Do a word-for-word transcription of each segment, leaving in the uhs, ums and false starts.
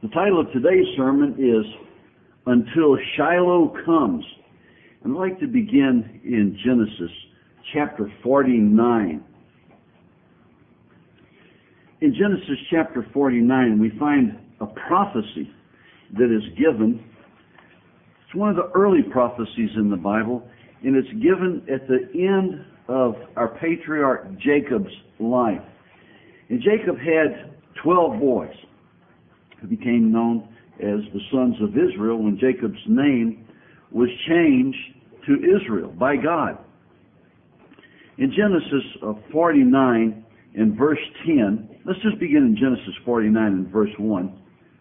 The title of today's sermon is Until Shiloh Comes. And I'd like to begin in Genesis chapter forty-nine. In Genesis chapter forty-nine, we find a prophecy that is given. It's one of the early prophecies in the Bible, and it's given at the end of our patriarch Jacob's life. And Jacob had twelve boys who became known as the sons of Israel when Jacob's name was changed to Israel by God. In Genesis forty-nine and verse ten, let's just begin in Genesis forty-nine and verse one.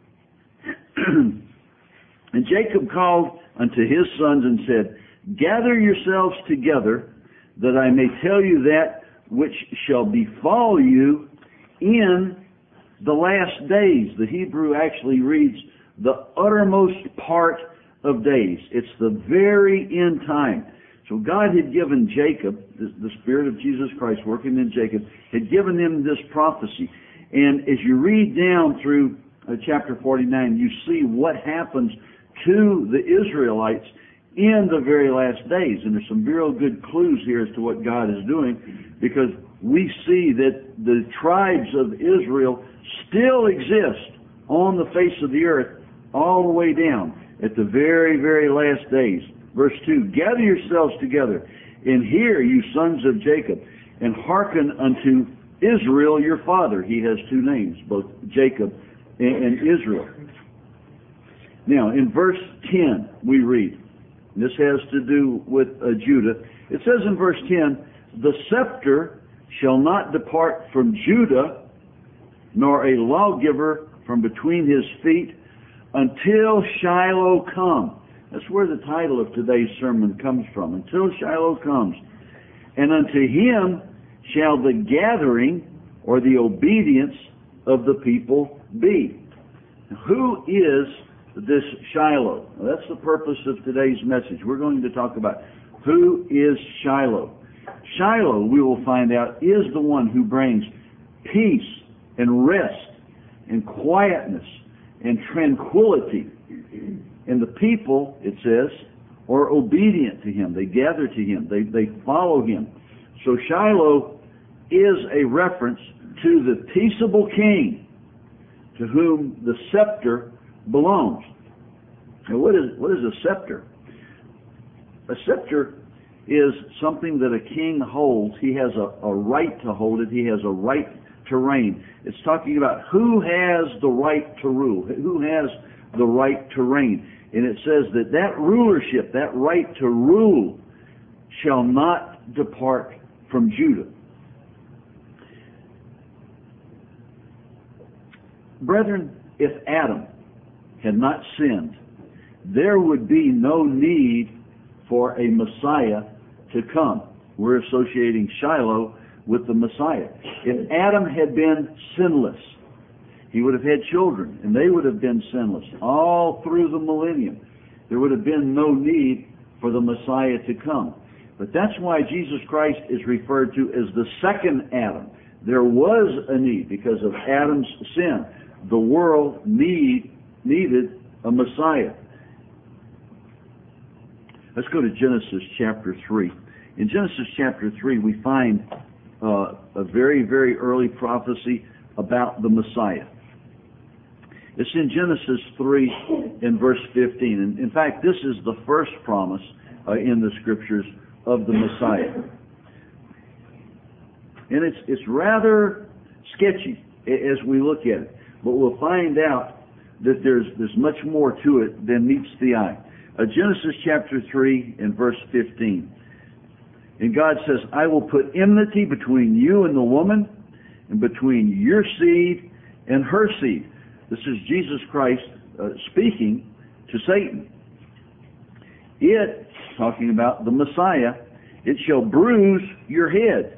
And Jacob called unto his sons and said, Gather yourselves together, that I may tell you that which shall befall you in the last days. The Hebrew actually reads the uttermost part of days. It's the very end time. So God had given Jacob, the, the Spirit of Jesus Christ working in Jacob, had given him this prophecy. And as you read down through uh, chapter forty-nine, you see what happens to the Israelites in the very last days. And there's some real good clues here as to what God is doing, because we see that the tribes of Israel still exist on the face of the earth all the way down at the very, very last days. Verse two, Gather yourselves together, and hear, you sons of Jacob, and hearken unto Israel your father. He has two names, both Jacob and, and Israel. Now, in verse ten, we read, this has to do with uh, Judah. It says in verse ten, The scepter shall not depart from Judah, nor a lawgiver from between his feet, until Shiloh come. That's where the title of today's sermon comes from. Until Shiloh comes. And unto him shall the gathering, or the obedience of the people be. Who is this Shiloh? Well, that's the purpose of today's message. We're going to talk about who is Shiloh. Shiloh, we will find out, is the one who brings peace and rest and quietness and tranquility. And the people, it says, are obedient to him. They gather to him. They, they follow him. So Shiloh is a reference to the peaceable king to whom the scepter belongs. Now, what is, what is a scepter? A scepter is something that a king holds. He has a, a right to hold it. He has a right to reign. It's talking about who has the right to rule, who has the right to reign. And it says that that rulership, that right to rule, shall not depart from Judah. Brethren, if Adam had not sinned, there would be no need for a Messiah to come. We're associating Shiloh with the Messiah. If Adam had been sinless, he would have had children, and they would have been sinless all through the millennium. There would have been no need for the Messiah to come. But that's why Jesus Christ is referred to as the second Adam. There was a need because of Adam's sin. The world need, needed a Messiah. Let's go to Genesis chapter three. In Genesis chapter three, we find uh, a very, very early prophecy about the Messiah. It's in Genesis three in verse fifteen. And in fact, this is the first promise uh, in the Scriptures of the Messiah. And it's, it's rather sketchy as we look at it. But we'll find out that there's, there's much more to it than meets the eye. Uh, Genesis chapter three and verse fifteen. And God says, I will put enmity between you and the woman, and between your seed and her seed. This is Jesus Christ uh, speaking to Satan. It, talking about the Messiah, it shall bruise your head.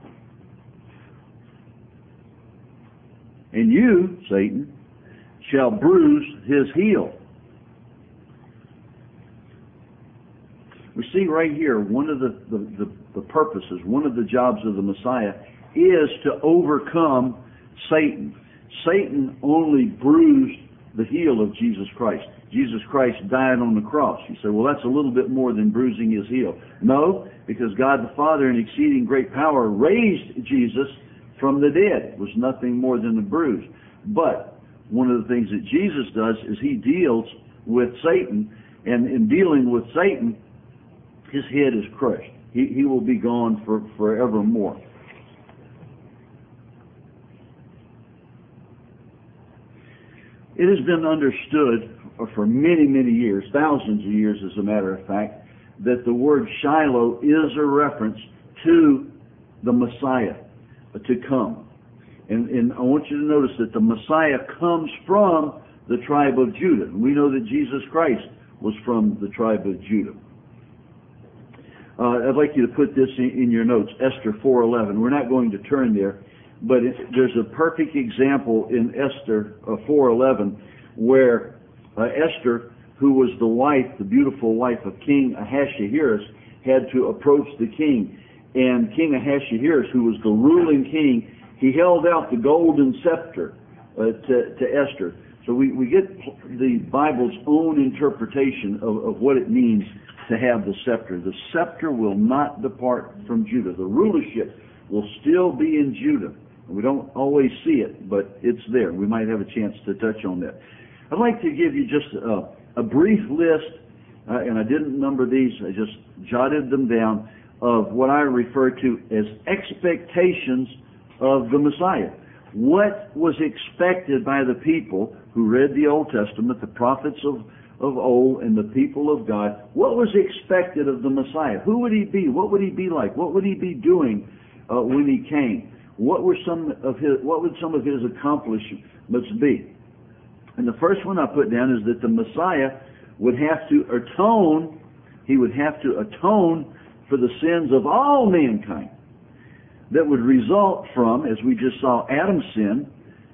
And you, Satan, shall bruise his heel. We see right here one of the, the, the, the purposes, one of the jobs of the Messiah is to overcome Satan. Satan only bruised the heel of Jesus Christ. Jesus Christ died on the cross. You say, well, that's a little bit more than bruising his heel. No, because God the Father in exceeding great power raised Jesus from the dead. It was nothing more than a bruise. But one of the things that Jesus does is he deals with Satan, and in dealing with Satan, his head is crushed. He, he will be gone for forevermore. It has been understood for many, many years, thousands of years as a matter of fact, that the word Shiloh is a reference to the Messiah to come. And, and I want you to notice that the Messiah comes from the tribe of Judah. We know that Jesus Christ was from the tribe of Judah. Uh, I'd like you to put this in, in your notes, Esther four eleven. We're not going to turn there, but it, there's a perfect example in Esther uh, four eleven where uh, Esther, who was the wife, the beautiful wife of King Ahasuerus, had to approach the king. And King Ahasuerus, who was the ruling king, he held out the golden scepter uh, to, to Esther. So we, we get the Bible's own interpretation of, of what it means to have the scepter. The scepter will not depart from Judah. The rulership will still be in Judah. We don't always see it, but it's there. We might have a chance to touch on that. I'd like to give you just a, a brief list, uh, and I didn't number these, I just jotted them down, of what I refer to as expectations of the Messiah. What was expected by the people who read the Old Testament, the prophets of, of old and the people of God? What was expected of the Messiah? Who would he be? What would he be like? What would he be doing uh, when he came? What were some of his, what would some of his accomplishments be? And the first one I put down is that the Messiah would have to atone, he would have to atone for the sins of all mankind that would result from, as we just saw, Adam's sin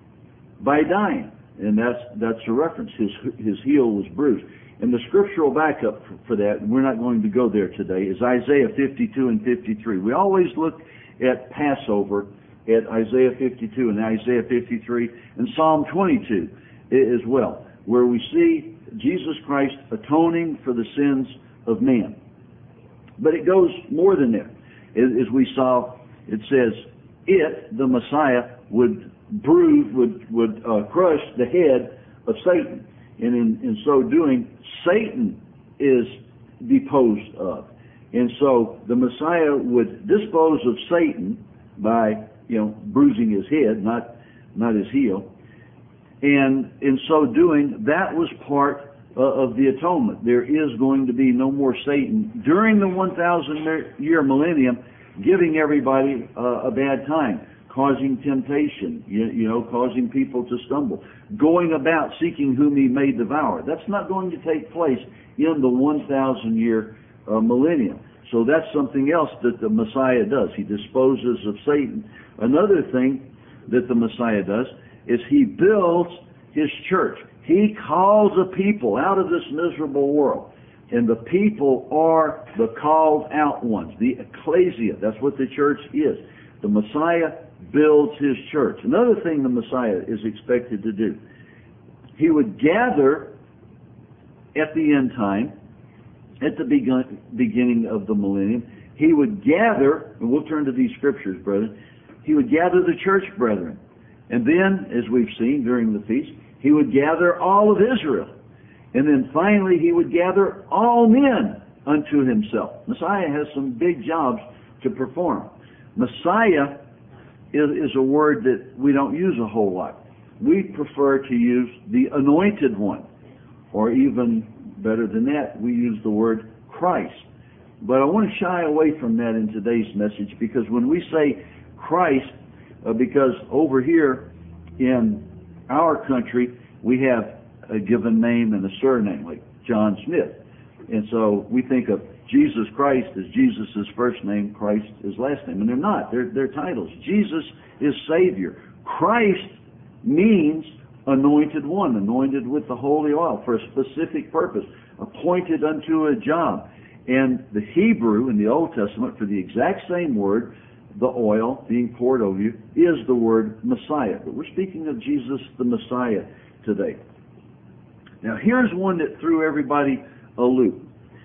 by dying. And that's that's a reference. His his heel was bruised. And the scriptural backup for, for that, and we're not going to go there today, is Isaiah fifty-two and fifty-three. We always look at Passover at Isaiah fifty-two and Isaiah fifty-three and Psalm twenty-two as well, where we see Jesus Christ atoning for the sins of man. But it goes more than that. As we saw, it says, it, the Messiah, would bruise, would, would uh, crush the head of Satan. And in, in so doing, Satan is deposed of. And so the Messiah would dispose of Satan by, you know, bruising his head, not, not his heel. And in so doing, that was part uh, of the atonement. There is going to be no more Satan during the one thousand year millennium, giving everybody uh, a bad time, causing temptation, you, you know, causing people to stumble, going about seeking whom he may devour. That's not going to take place in the one thousand year uh, millennium. So that's something else that the Messiah does. He disposes of Satan. Another thing that the Messiah does is he builds his church. He calls a people out of this miserable world. And the people are the called out ones, the ecclesia. That's what the church is. The Messiah builds his church. Another thing the Messiah is expected to do, he would gather at the end time, at the begun, beginning of the millennium, he would gather, and we'll turn to these scriptures, brethren, he would gather the church brethren. And then, as we've seen during the feast, he would gather all of Israel. And then finally, he would gather all men unto himself. Messiah has some big jobs to perform. Messiah is, is a word that we don't use a whole lot. We prefer to use the anointed one, or even better than that, we use the word Christ. But I want to shy away from that in today's message, because when we say Christ, uh, because over here in our country, we have a given name and a surname, like John Smith. And so we think of Jesus Christ as Jesus' first name, Christ is last name. And they're not. They're, they're titles. Jesus is Savior. Christ means anointed one, anointed with the holy oil for a specific purpose, appointed unto a job. And the Hebrew in the Old Testament for the exact same word, the oil being poured over you, is the word Messiah. But we're speaking of Jesus the Messiah today. Now here's one that threw everybody a loop.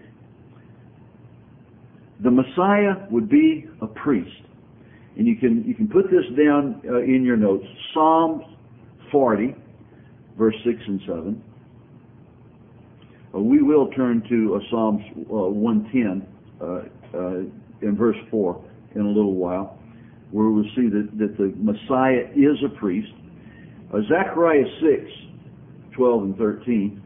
The Messiah would be a priest. And you can you can put this down uh, in your notes. Psalm forty, verse six and seven. Uh, we will turn to uh, Psalms uh, one ten uh, uh, in verse four in a little while, where we'll see that, that the Messiah is a priest. Uh, Zechariah six, twelve and thirteen.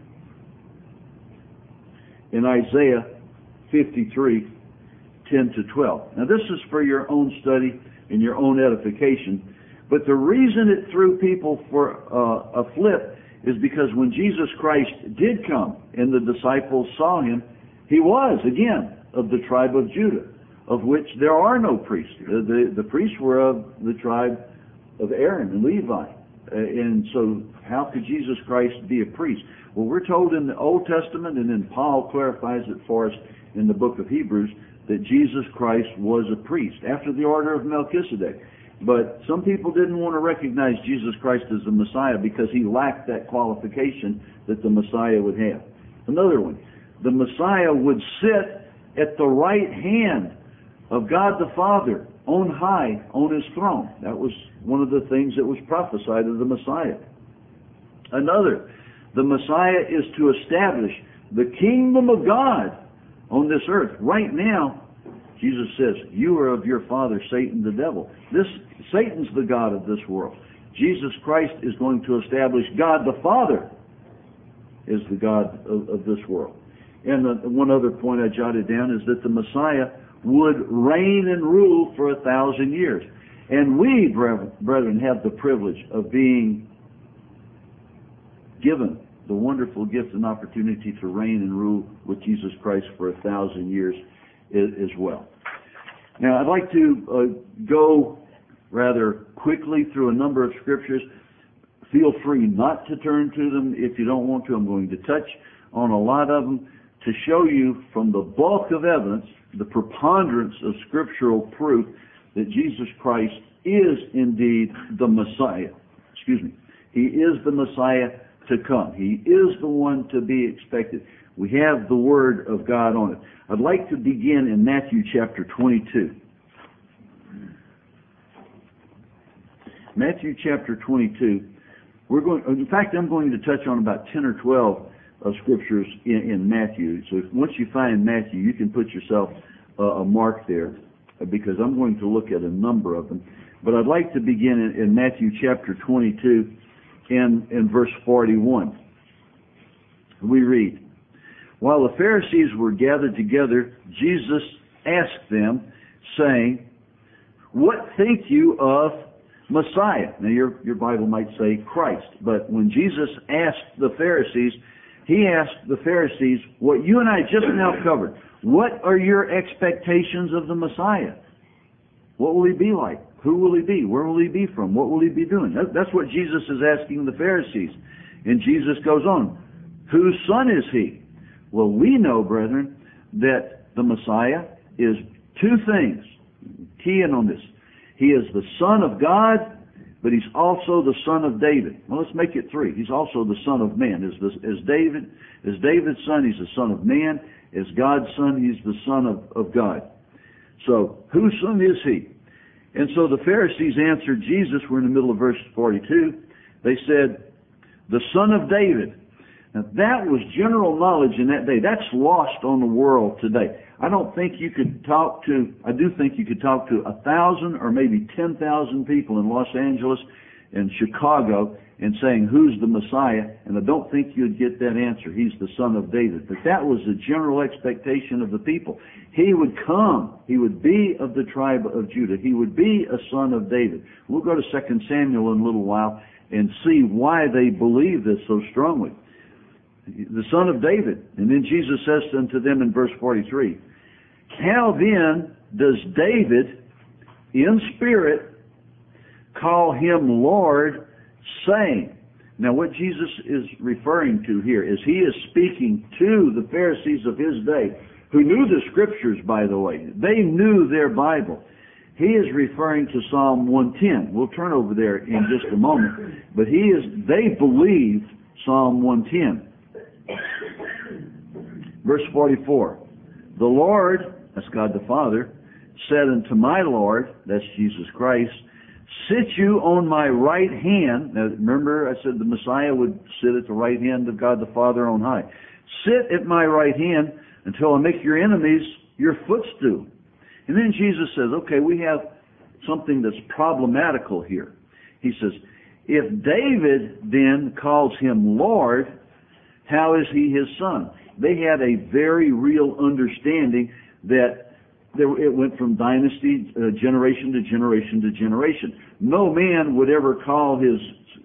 In Isaiah fifty-three, ten to twelve. Now this is for your own study and your own edification. But the reason it threw people for uh, a flip is because when Jesus Christ did come and the disciples saw him, he was, again, of the tribe of Judah, of which there are no priests. The, the, the priests were of the tribe of Aaron and Levi. Uh, and so how could Jesus Christ be a priest? Well, we're told in the Old Testament, and then Paul clarifies it for us in the book of Hebrews, that Jesus Christ was a priest after the order of Melchizedek. But some people didn't want to recognize Jesus Christ as the Messiah because he lacked that qualification that the Messiah would have. Another one, the Messiah would sit at the right hand of God the Father on high on his throne. That was one of the things that was prophesied of the Messiah. Another, the Messiah is to establish the kingdom of God on this earth. Right now, Jesus says, you are of your father, Satan the devil. This Satan's the god of this world. Jesus Christ is going to establish God the Father is the God of, of this world. And the, one other point I jotted down is that the Messiah would reign and rule for a thousand years. And we, brethren, have the privilege of being given the wonderful gift and opportunity to reign and rule with Jesus Christ for a thousand years as well. Now, I'd like to uh, go rather quickly through a number of scriptures. Feel free not to turn to them if you don't want to. I'm going to touch on a lot of them to show you from the bulk of evidence, the preponderance of scriptural proof that Jesus Christ is indeed the Messiah. Excuse me. He is the Messiah to come. He is the one to be expected. We have the Word of God on it. I'd like to begin in Matthew chapter twenty-two. Matthew chapter twenty-two. We're going. In fact, I'm going to touch on about ten or twelve uh, scriptures in, in Matthew. So if, once you find Matthew, you can put yourself uh, a mark there, uh, because I'm going to look at a number of them. But I'd like to begin in, in Matthew chapter twenty-two. In, in verse forty-one, we read, while the Pharisees were gathered together, Jesus asked them, saying, what think you of Messiah? Now your, your Bible might say Christ, but when Jesus asked the Pharisees, he asked the Pharisees what you and I just now covered. What are your expectations of the Messiah? What will he be like? Who will he be? Where will he be from? What will he be doing? That's what Jesus is asking the Pharisees. And Jesus goes on, whose son is he? Well, we know, brethren, that the Messiah is two things. Key in on this. He is the Son of God, but he's also the Son of David. Well, let's make it three. He's also the Son of Man. As, the, as David, as David's son, he's the Son of Man. As God's son, he's the Son of, of God. So, whose son is he? And so the Pharisees answered Jesus. We're in the middle of verse forty-two. They said, the Son of David. Now that was general knowledge in that day. That's lost on the world today. I don't think you could talk to, I do think you could talk to a thousand or maybe ten thousand people in Los Angeles and Chicago and saying, who's the Messiah? And I don't think you'd get that answer. He's the Son of David. But that was the general expectation of the people. He would come. He would be of the tribe of Judah. He would be a son of David. We'll go to Second Samuel in a little while and see why they believe this so strongly. The Son of David. And then Jesus says unto them in verse forty-three, how then does David in spirit call him Lord, saying? Now what Jesus is referring to here is he is speaking to the Pharisees of his day, who knew the scriptures, by the way. They knew their Bible. He is referring to Psalm one ten. We'll turn over there in just a moment. But he is, they believed Psalm one ten. Verse forty-four. The Lord, that's God the Father, said unto my Lord, that's Jesus Christ, sit you on my right hand. Now remember I said the Messiah would sit at the right hand of God the Father on high. Sit at my right hand until I make your enemies your footstool. And then Jesus says, okay, we have something that's problematical here. He says, if David then calls him Lord, how is he his son? They had a very real understanding that there, it went from dynasty, uh, generation to generation to generation. No man would ever call his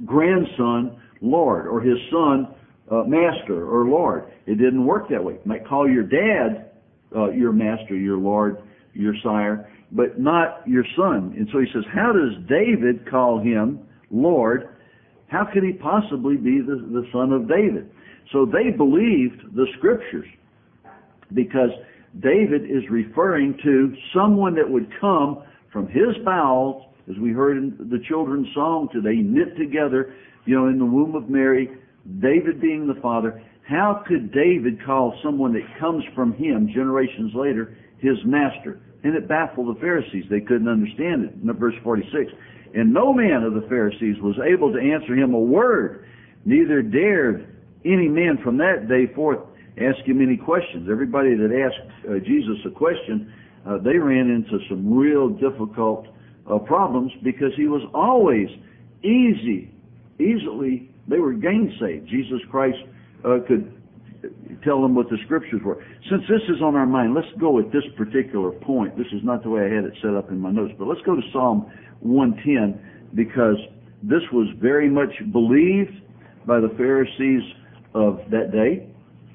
grandson Lord or his son uh, master or Lord. It didn't work that way. You might call your dad uh, your master, your Lord, your sire, but not your son. And so he says, how does David call him Lord? How could he possibly be the, the son of David? So they believed the scriptures because David is referring to someone that would come from his bowels, as we heard in the children's song today, knit together, you know, in the womb of Mary, David being the father. How could David call someone that comes from him generations later his master? And it baffled the Pharisees. They couldn't understand it. In verse forty-six, and no man of the Pharisees was able to answer him a word, neither dared any man from that day forth ask him any questions. Everybody that asked uh, Jesus a question, uh, they ran into some real difficult uh, problems because he was always easy, easily, they were gainsayed. Jesus Christ uh, could tell them what the scriptures were. Since this is on our mind, let's go at this particular point. This is not the way I had it set up in my notes, but let's go to Psalm one ten because this was very much believed by the Pharisees of that day,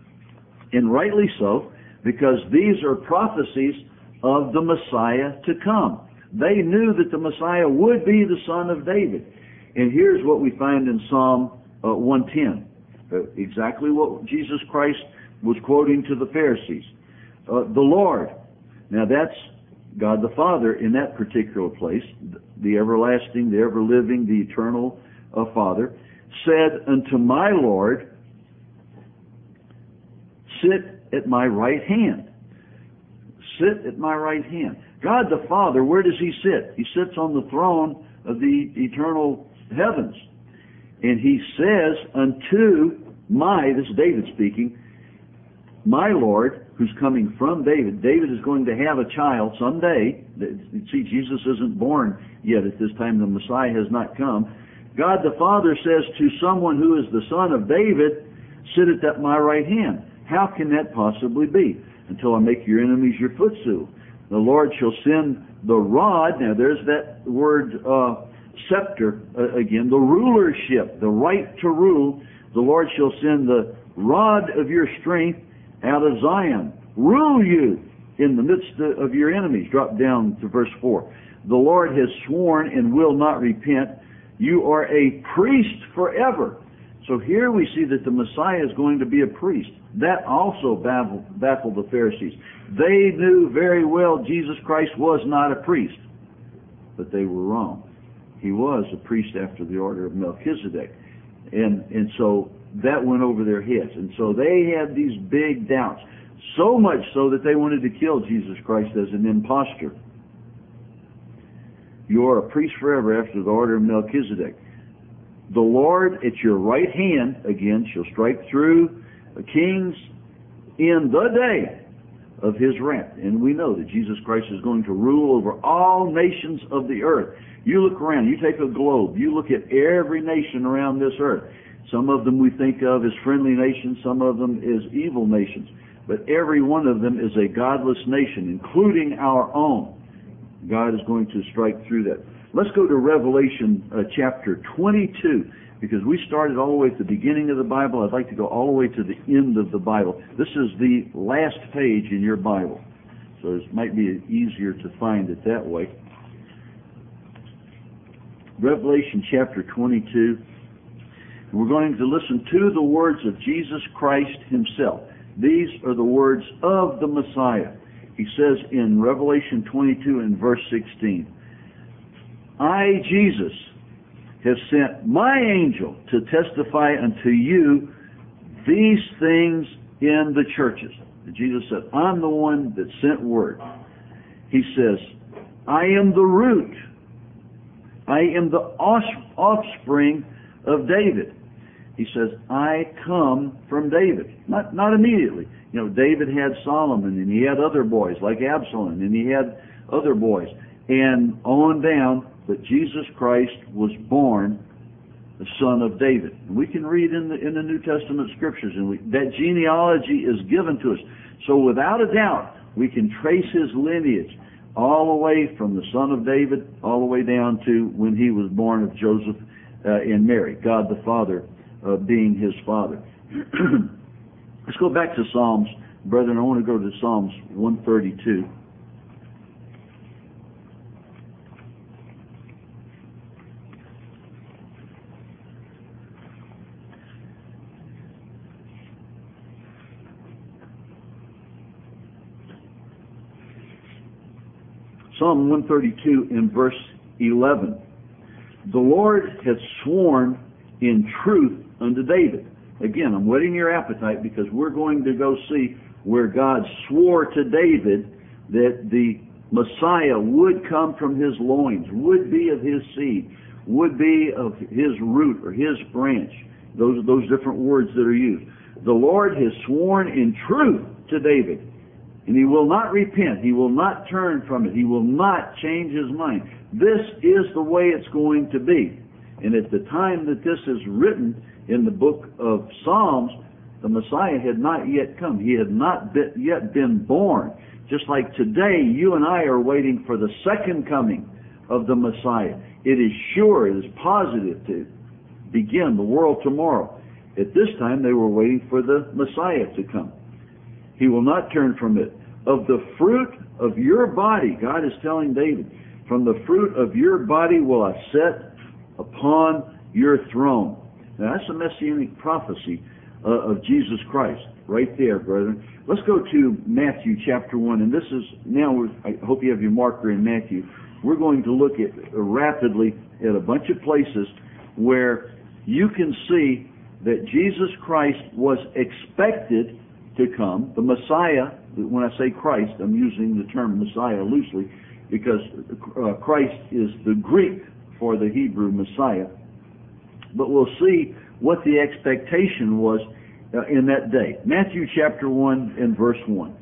and rightly so, because these are prophecies of the Messiah to come. They knew that the Messiah would be the son of David. And here's what we find in Psalm uh, one ten. Uh, exactly what Jesus Christ was quoting to the Pharisees. Uh, the Lord. Now that's God the Father in that particular place, the everlasting, the ever-living, the eternal uh, Father, said unto my Lord, sit at my right hand. Sit at my right hand. God the Father, where does he sit? He sits on the throne of the eternal heavens. And he says unto my, this is David speaking, my Lord, who's coming from David. David is going to have a child someday. See, Jesus isn't born yet at this time. The Messiah has not come. God the Father says to someone who is the son of David, sit at my right hand. How can that possibly be? Until I make your enemies your footstool. The Lord shall send the rod. Now there's that word uh, scepter uh, again. The rulership, the right to rule. The Lord shall send the rod of your strength out of Zion. Rule you in the midst of your enemies. Drop down to verse four. The Lord has sworn and will not repent. You are a priest forever. So here we see that the Messiah is going to be a priest. That also baffled, baffled the Pharisees. They knew very well Jesus Christ was not a priest, but they were wrong. He was a priest after the order of Melchizedek. And, and so that went over their heads. And so they had these big doubts, so much so that they wanted to kill Jesus Christ as an impostor. You are a priest forever after the order of Melchizedek. The Lord at your right hand, again, shall strike through kings in the day of his wrath. And we know that Jesus Christ is going to rule over all nations of the earth. You look around, you take a globe, you look at every nation around this earth. Some of them we think of as friendly nations, some of them as evil nations. But every one of them is a godless nation, including our own. God is going to strike through that. Let's go to Revelation uh, chapter twenty-two, because we started all the way at the beginning of the Bible. I'd like to go all the way to the end of the Bible. This is the last page in your Bible, so it might be easier to find it that way. Revelation chapter twenty-two. We're going to listen to the words of Jesus Christ himself. These are the words of the Messiah. He says in Revelation twenty-two and verse sixteen, I, Jesus, have sent my angel to testify unto you these things in the churches. Jesus said, I'm the one that sent word. He says, I am the root. I am the offspring of David. He says, I come from David. Not, not immediately. You know, David had Solomon, and he had other boys like Absalom, and he had other boys, and on down. But Jesus Christ was born the son of David. And we can read in the in the New Testament scriptures, and we, that genealogy is given to us. So without a doubt, we can trace his lineage all the way from the son of David, all the way down to when he was born of Joseph uh, and Mary, God the Father uh, being his father. Let's go back to Psalms, brethren. I want to go to Psalms one thirty-two. Psalm one thirty-two in verse eleven. The Lord has sworn in truth unto David. Again, I'm whetting your appetite because we're going to go see where God swore to David that the Messiah would come from his loins, would be of his seed, would be of his root or his branch. Those are those different words that are used. The Lord has sworn in truth to David. And he will not repent. He will not turn from it. He will not change his mind. This is the way it's going to be. And at the time that this is written in the book of Psalms, the Messiah had not yet come. He had not been, yet been born. Just like today, you and I are waiting for the second coming of the Messiah. It is sure, it is positive to begin the world tomorrow. At this time, they were waiting for the Messiah to come. He will not turn from it. Of the fruit of your body, God is telling David, from the fruit of your body will I set upon your throne. Now that's a messianic prophecy uh, of Jesus Christ right there, brethren. Let's go to Matthew chapter one. And this is, now I hope you have your marker in Matthew. We're going to look at uh, rapidly at a bunch of places where you can see that Jesus Christ was expected to come. The Messiah, when I say Christ, I'm using the term Messiah loosely because uh, Christ is the Greek for the Hebrew Messiah. But we'll see what the expectation was uh, in that day. Matthew chapter one and verse one.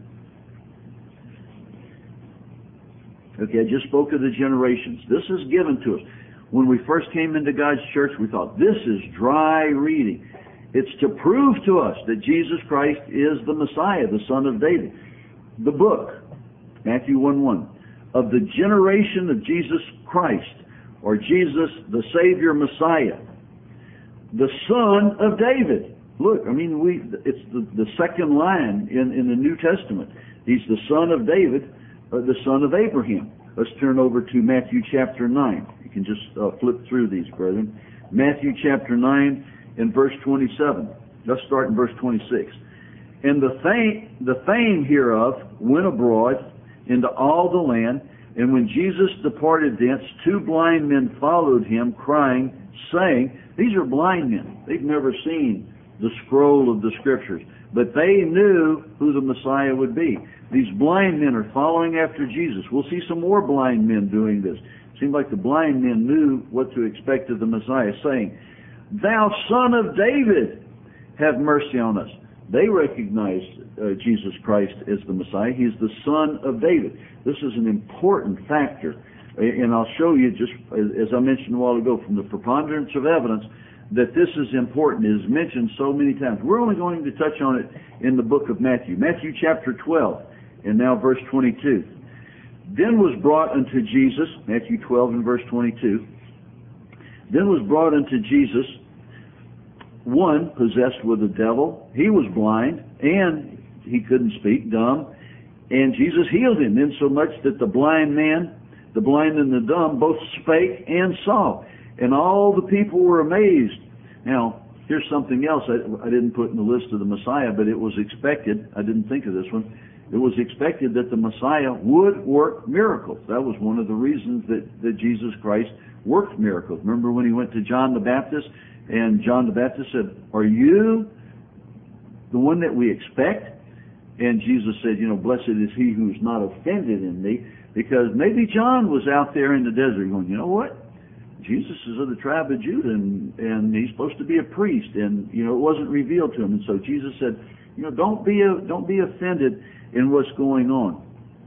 Okay, I just spoke of the generations. This is given to us. When we first came into God's church, we thought, this is dry reading. It's to prove to us that Jesus Christ is the Messiah, the Son of David. The book, Matthew one one, of the generation of Jesus Christ, or Jesus, the Savior Messiah, the Son of David. Look, I mean, we it's the, the second line in, in the New Testament. He's the Son of David, uh, the Son of Abraham. Let's turn over to Matthew chapter nine. You can just uh, flip through these, brethren. Matthew chapter nine. In verse twenty-seven. Let's start in verse twenty-six. And the fame, the fame hereof went abroad into all the land, and when Jesus departed thence, two blind men followed him, crying, saying, these are blind men. They've never seen the scroll of the Scriptures, but they knew who the Messiah would be. These blind men are following after Jesus. We'll see some more blind men doing this. It seemed like the blind men knew what to expect of the Messiah, saying, thou Son of David, have mercy on us. They recognized uh, Jesus Christ as the Messiah. He's the Son of David. This is an important factor. And I'll show you, just as I mentioned a while ago, from the preponderance of evidence, that this is important. It is mentioned so many times. We're only going to touch on it in the book of Matthew. Matthew chapter twelve, and now verse twenty-two. Then was brought unto Jesus, Matthew twelve and verse twenty-two, then was brought unto Jesus one possessed with a devil. He was blind, and he couldn't speak, dumb. And Jesus healed him, insomuch that the blind man, the blind and the dumb, both spake and saw. And all the people were amazed. Now, here's something else I, I didn't put in the list of the Messiah, but it was expected. I didn't think of this one. It was expected that the Messiah would work miracles. That was one of the reasons that, that Jesus Christ worked miracles. Remember when he went to John the Baptist, and John the Baptist said, are you the one that we expect? And Jesus said, you know, blessed is he who's not offended in me, because maybe John was out there in the desert going, you know what? Jesus is of the tribe of Judah, and, and he's supposed to be a priest, and you know it wasn't revealed to him. And so Jesus said, you know, don't be a, don't be offended in what's going on.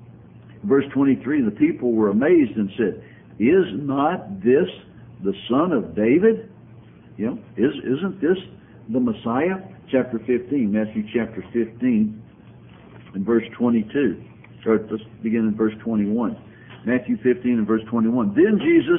Verse twenty-three, the people were amazed and said, is not this the son of David? You know, is isn't this the Messiah? Chapter fifteen, Matthew chapter fifteen, and verse twenty-two. Or let's begin in verse twenty-one. Matthew fifteen and verse twenty-one. Then Jesus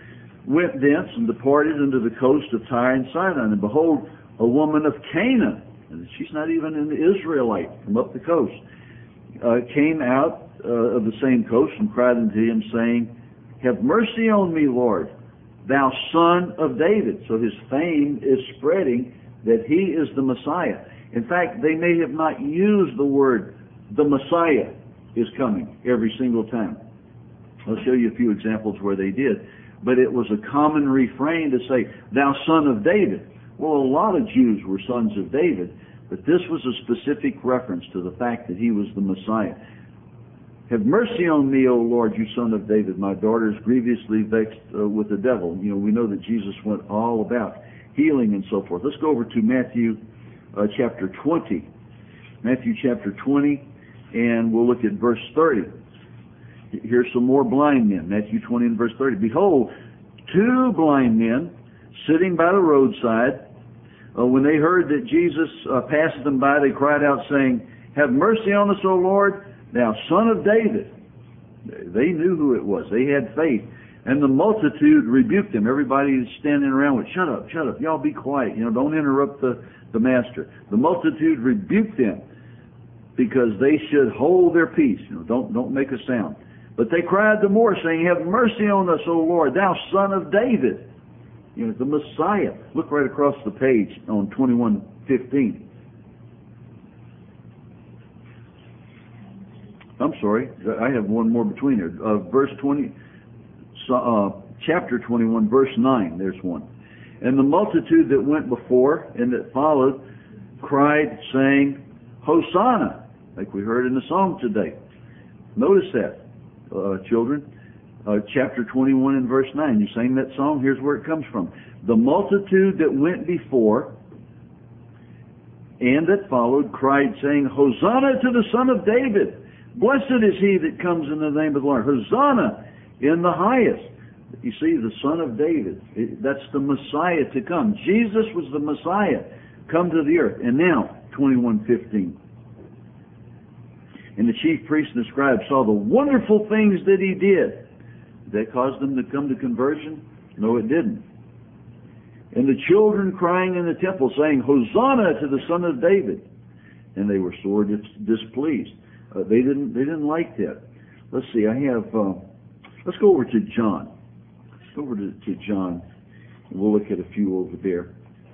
went thence and departed into the coast of Tyre and Sidon, and behold, a woman of Canaan, and she's not even an Israelite, from up the coast, uh, came out uh, of the same coast and cried unto him, saying, have mercy on me, Lord, thou son of David. So his fame is spreading that he is the Messiah. In fact, they may have not used the word the Messiah is coming every single time. I'll show you a few examples where they did. But it was a common refrain to say, thou son of David. Well, a lot of Jews were sons of David, but this was a specific reference to the fact that he was the Messiah. Have mercy on me, O Lord, you son of David. My daughter is grievously vexed uh, with the devil. You know, we know that Jesus went all about healing and so forth. Let's go over to Matthew uh, chapter twenty. Matthew chapter twenty, and we'll look at verse thirty. Here's some more blind men. Matthew twenty and verse thirty. Behold, two blind men sitting by the roadside. Uh, when they heard that Jesus uh, passed them by, they cried out, saying, have mercy on us, O Lord, thou son of David. They knew who it was. They had faith. And the multitude rebuked them. Everybody standing around went, shut up, shut up. Y'all be quiet. You know, don't interrupt the, the master. The multitude rebuked them because they should hold their peace. You know, don't, don't make a sound. But they cried the more, saying, have mercy on us, O Lord, thou son of David. You know, the Messiah. Look right across the page on twenty-one fifteen. I'm sorry, I have one more between there. Uh, verse twenty, uh, chapter twenty-one, verse nine, there's one. And the multitude that went before and that followed cried, saying, Hosanna, like we heard in the song today. Notice that. Uh, children, uh, chapter twenty-one and verse nine. You sang that song. Here's where it comes from. The multitude that went before and that followed cried, saying, Hosanna to the Son of David. Blessed is he that comes in the name of the Lord. Hosanna in the highest. You see, the Son of David. It, that's the Messiah to come. Jesus was the Messiah come to the earth. And now, twenty-one fifteen. And the chief priests and the scribes saw the wonderful things that he did. Did that cause them to come to conversion? No, it didn't. And the children crying in the temple, saying, Hosanna to the Son of David. And they were sore dis- displeased. Uh, they didn't. They didn't like that. Let's see. I have. Uh, let's go over to John. Let's go over to, to John, and we'll look at a few over there.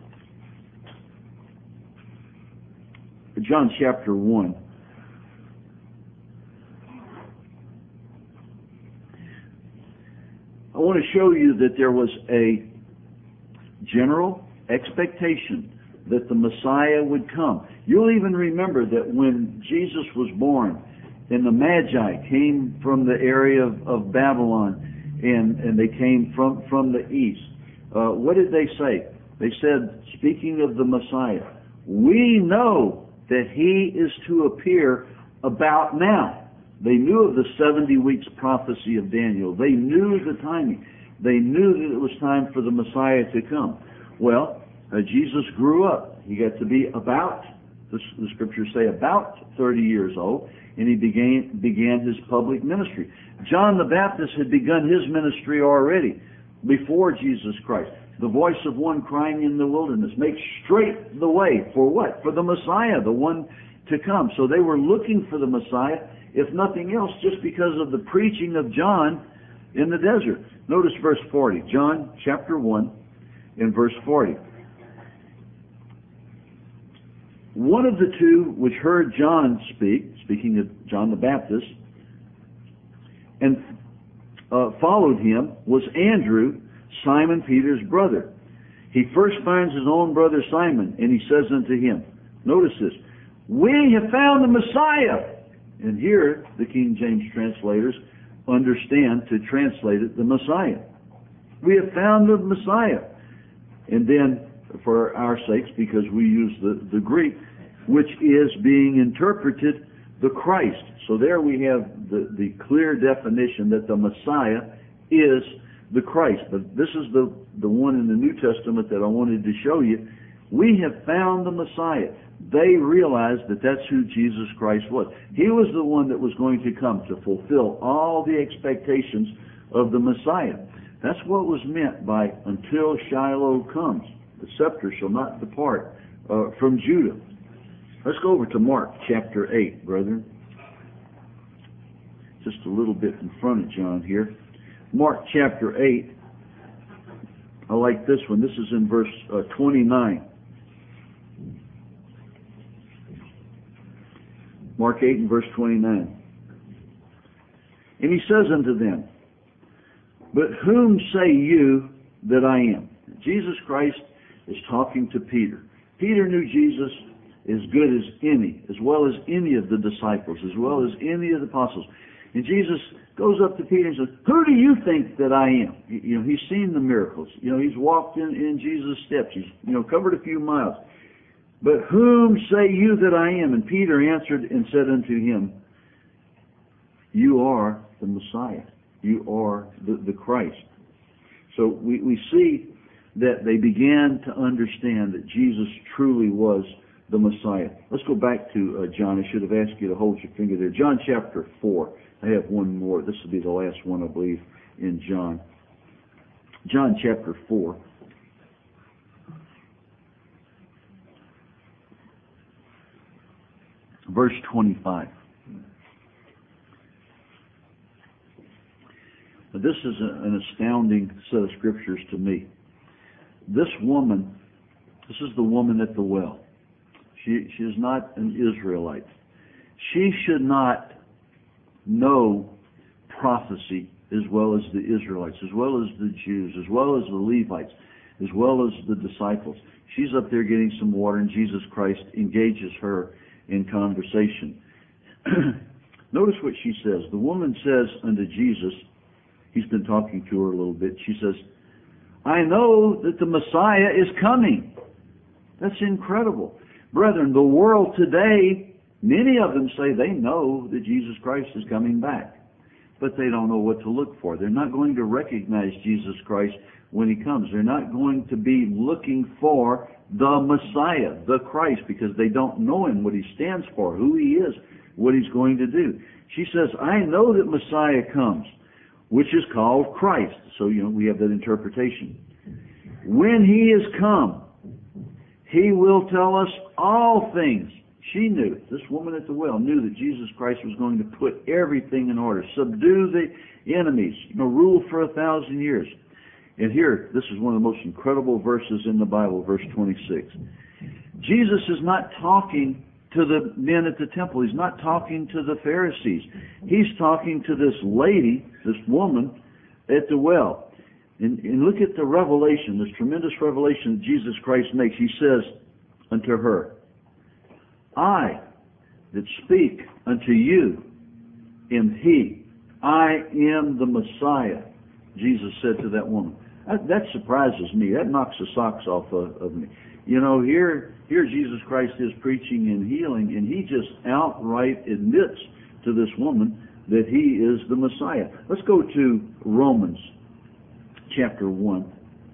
John chapter one. I want to show you that there was a general expectation that the Messiah would come. You'll even remember that when Jesus was born and the Magi came from the area of, of Babylon and, and they came from, from the east, uh, what did they say? They said, speaking of the Messiah, we know that he is to appear about now. They knew of the seventy weeks prophecy of Daniel. They knew the timing. They knew that it was time for the Messiah to come. Well, uh, Jesus grew up. He got to be about, the, the scriptures say, about thirty years old, and he began, began his public ministry. John the Baptist had begun his ministry already before Jesus Christ. The voice of one crying in the wilderness, make straight the way. For what? For the Messiah, the one to come. So they were looking for the Messiah, if nothing else, just because of the preaching of John in the desert. Notice verse forty. John chapter one and verse forty. One of the two which heard John speak, speaking of John the Baptist, and uh, followed him, was Andrew, Simon Peter's brother. He first finds his own brother Simon, and he says unto him, Notice this. We have found the Messiah. And here, the King James translators understand to translate it the Messiah. We have found the Messiah. And then, for our sakes, because we use the, the Greek, which is being interpreted the Christ. So there we have the, the clear definition that the Messiah is the Christ. But this is the, the one in the New Testament that I wanted to show you. We have found the Messiah. They realized that that's who Jesus Christ was. He was the one that was going to come to fulfill all the expectations of the Messiah. That's what was meant by until Shiloh comes. The scepter shall not depart uh, from Judah. Let's go over to Mark chapter eight, brethren. Just a little bit in front of John here. Mark chapter eight. I like this one. This is in verse uh, twenty-nine. Mark eight and verse twenty-nine. And he says unto them, but whom say you that I am? Jesus Christ is talking to Peter. Peter knew Jesus as good as any, as well as any of the disciples, as well as any of the apostles. And Jesus goes up to Peter and says, who do you think that I am? You know, he's seen the miracles. You know, he's walked in, in Jesus' steps. He's, you know, covered a few miles. But whom say you that I am? And Peter answered and said unto him, you are the Messiah. You are the, the Christ. So we, we see that they began to understand that Jesus truly was the Messiah. Let's go back to uh, John. I should have asked you to hold your finger there. John chapter four. I have one more. This will be the last one, I believe, in John. John chapter four. Verse twenty-five. Now, this is a, an astounding set of scriptures to me. This woman, this is the woman at the well. She, she is not an Israelite. She should not know prophecy as well as the Israelites, as well as the Jews, as well as the Levites, as well as the disciples. She's up there getting some water, and Jesus Christ engages her in conversation. Notice what she says. The woman says unto Jesus, he's been talking to her a little bit, she says, I know that the Messiah is coming. That's incredible. Brethren, the world today, many of them say they know that Jesus Christ is coming back, but they don't know what to look for. They're not going to recognize Jesus Christ when he comes. They're not going to be looking for the Messiah, the Christ, because they don't know him, what he stands for, who he is, what he's going to do. She says, I know that Messiah comes, which is called Christ. So, you know, we have that interpretation. When he is come, he will tell us all things. She knew, this woman at the well knew that Jesus Christ was going to put everything in order, subdue the enemies, you know, rule for a thousand years. And here, this is one of the most incredible verses in the Bible, verse twenty-six. Jesus is not talking to the men at the temple. He's not talking to the Pharisees. He's talking to this lady, this woman at the well. And, and look at the revelation, this tremendous revelation that Jesus Christ makes. He says unto her, I that speak unto you am he. I am the Messiah, Jesus said to that woman. That, that surprises me. That knocks the socks off of, of me. You know, here, here Jesus Christ is preaching and healing, and he just outright admits to this woman that he is the Messiah. Let's go to Romans chapter one.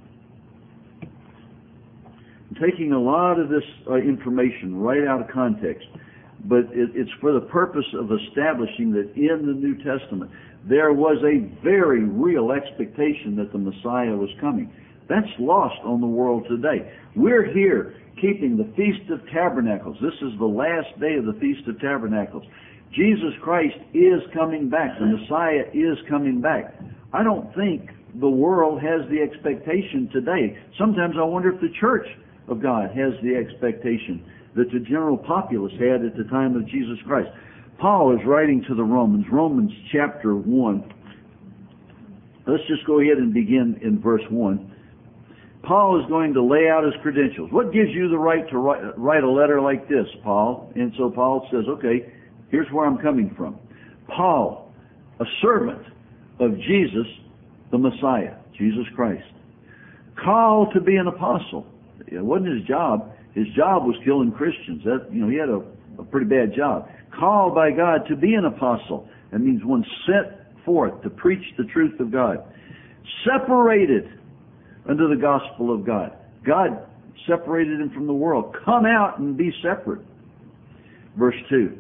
I'm taking a lot of this uh, information right out of context, but it, it's for the purpose of establishing that in the New Testament there was a very real expectation that the Messiah was coming. That's lost on the world today. We're here keeping the Feast of Tabernacles. This is the last day of the Feast of Tabernacles. Jesus Christ is coming back. The Messiah is coming back. I don't think the world has the expectation today. Sometimes I wonder if the Church of God has the expectation that the general populace had at the time of Jesus Christ. Paul is writing to the Romans, Romans chapter one. Let's just go ahead and begin in verse one. Paul is going to lay out his credentials. What gives you the right to write, write a letter like this, Paul? And so Paul says, okay, here's where I'm coming from. Paul, a servant of Jesus, the Messiah, Jesus Christ, called to be an apostle. It wasn't his job. His job was killing Christians. That, you know, he had a, a pretty bad job. Called by God to be an apostle. That means one sent forth to preach the truth of God. Separated unto the gospel of God. God separated him from the world. Come out and be separate. Verse two.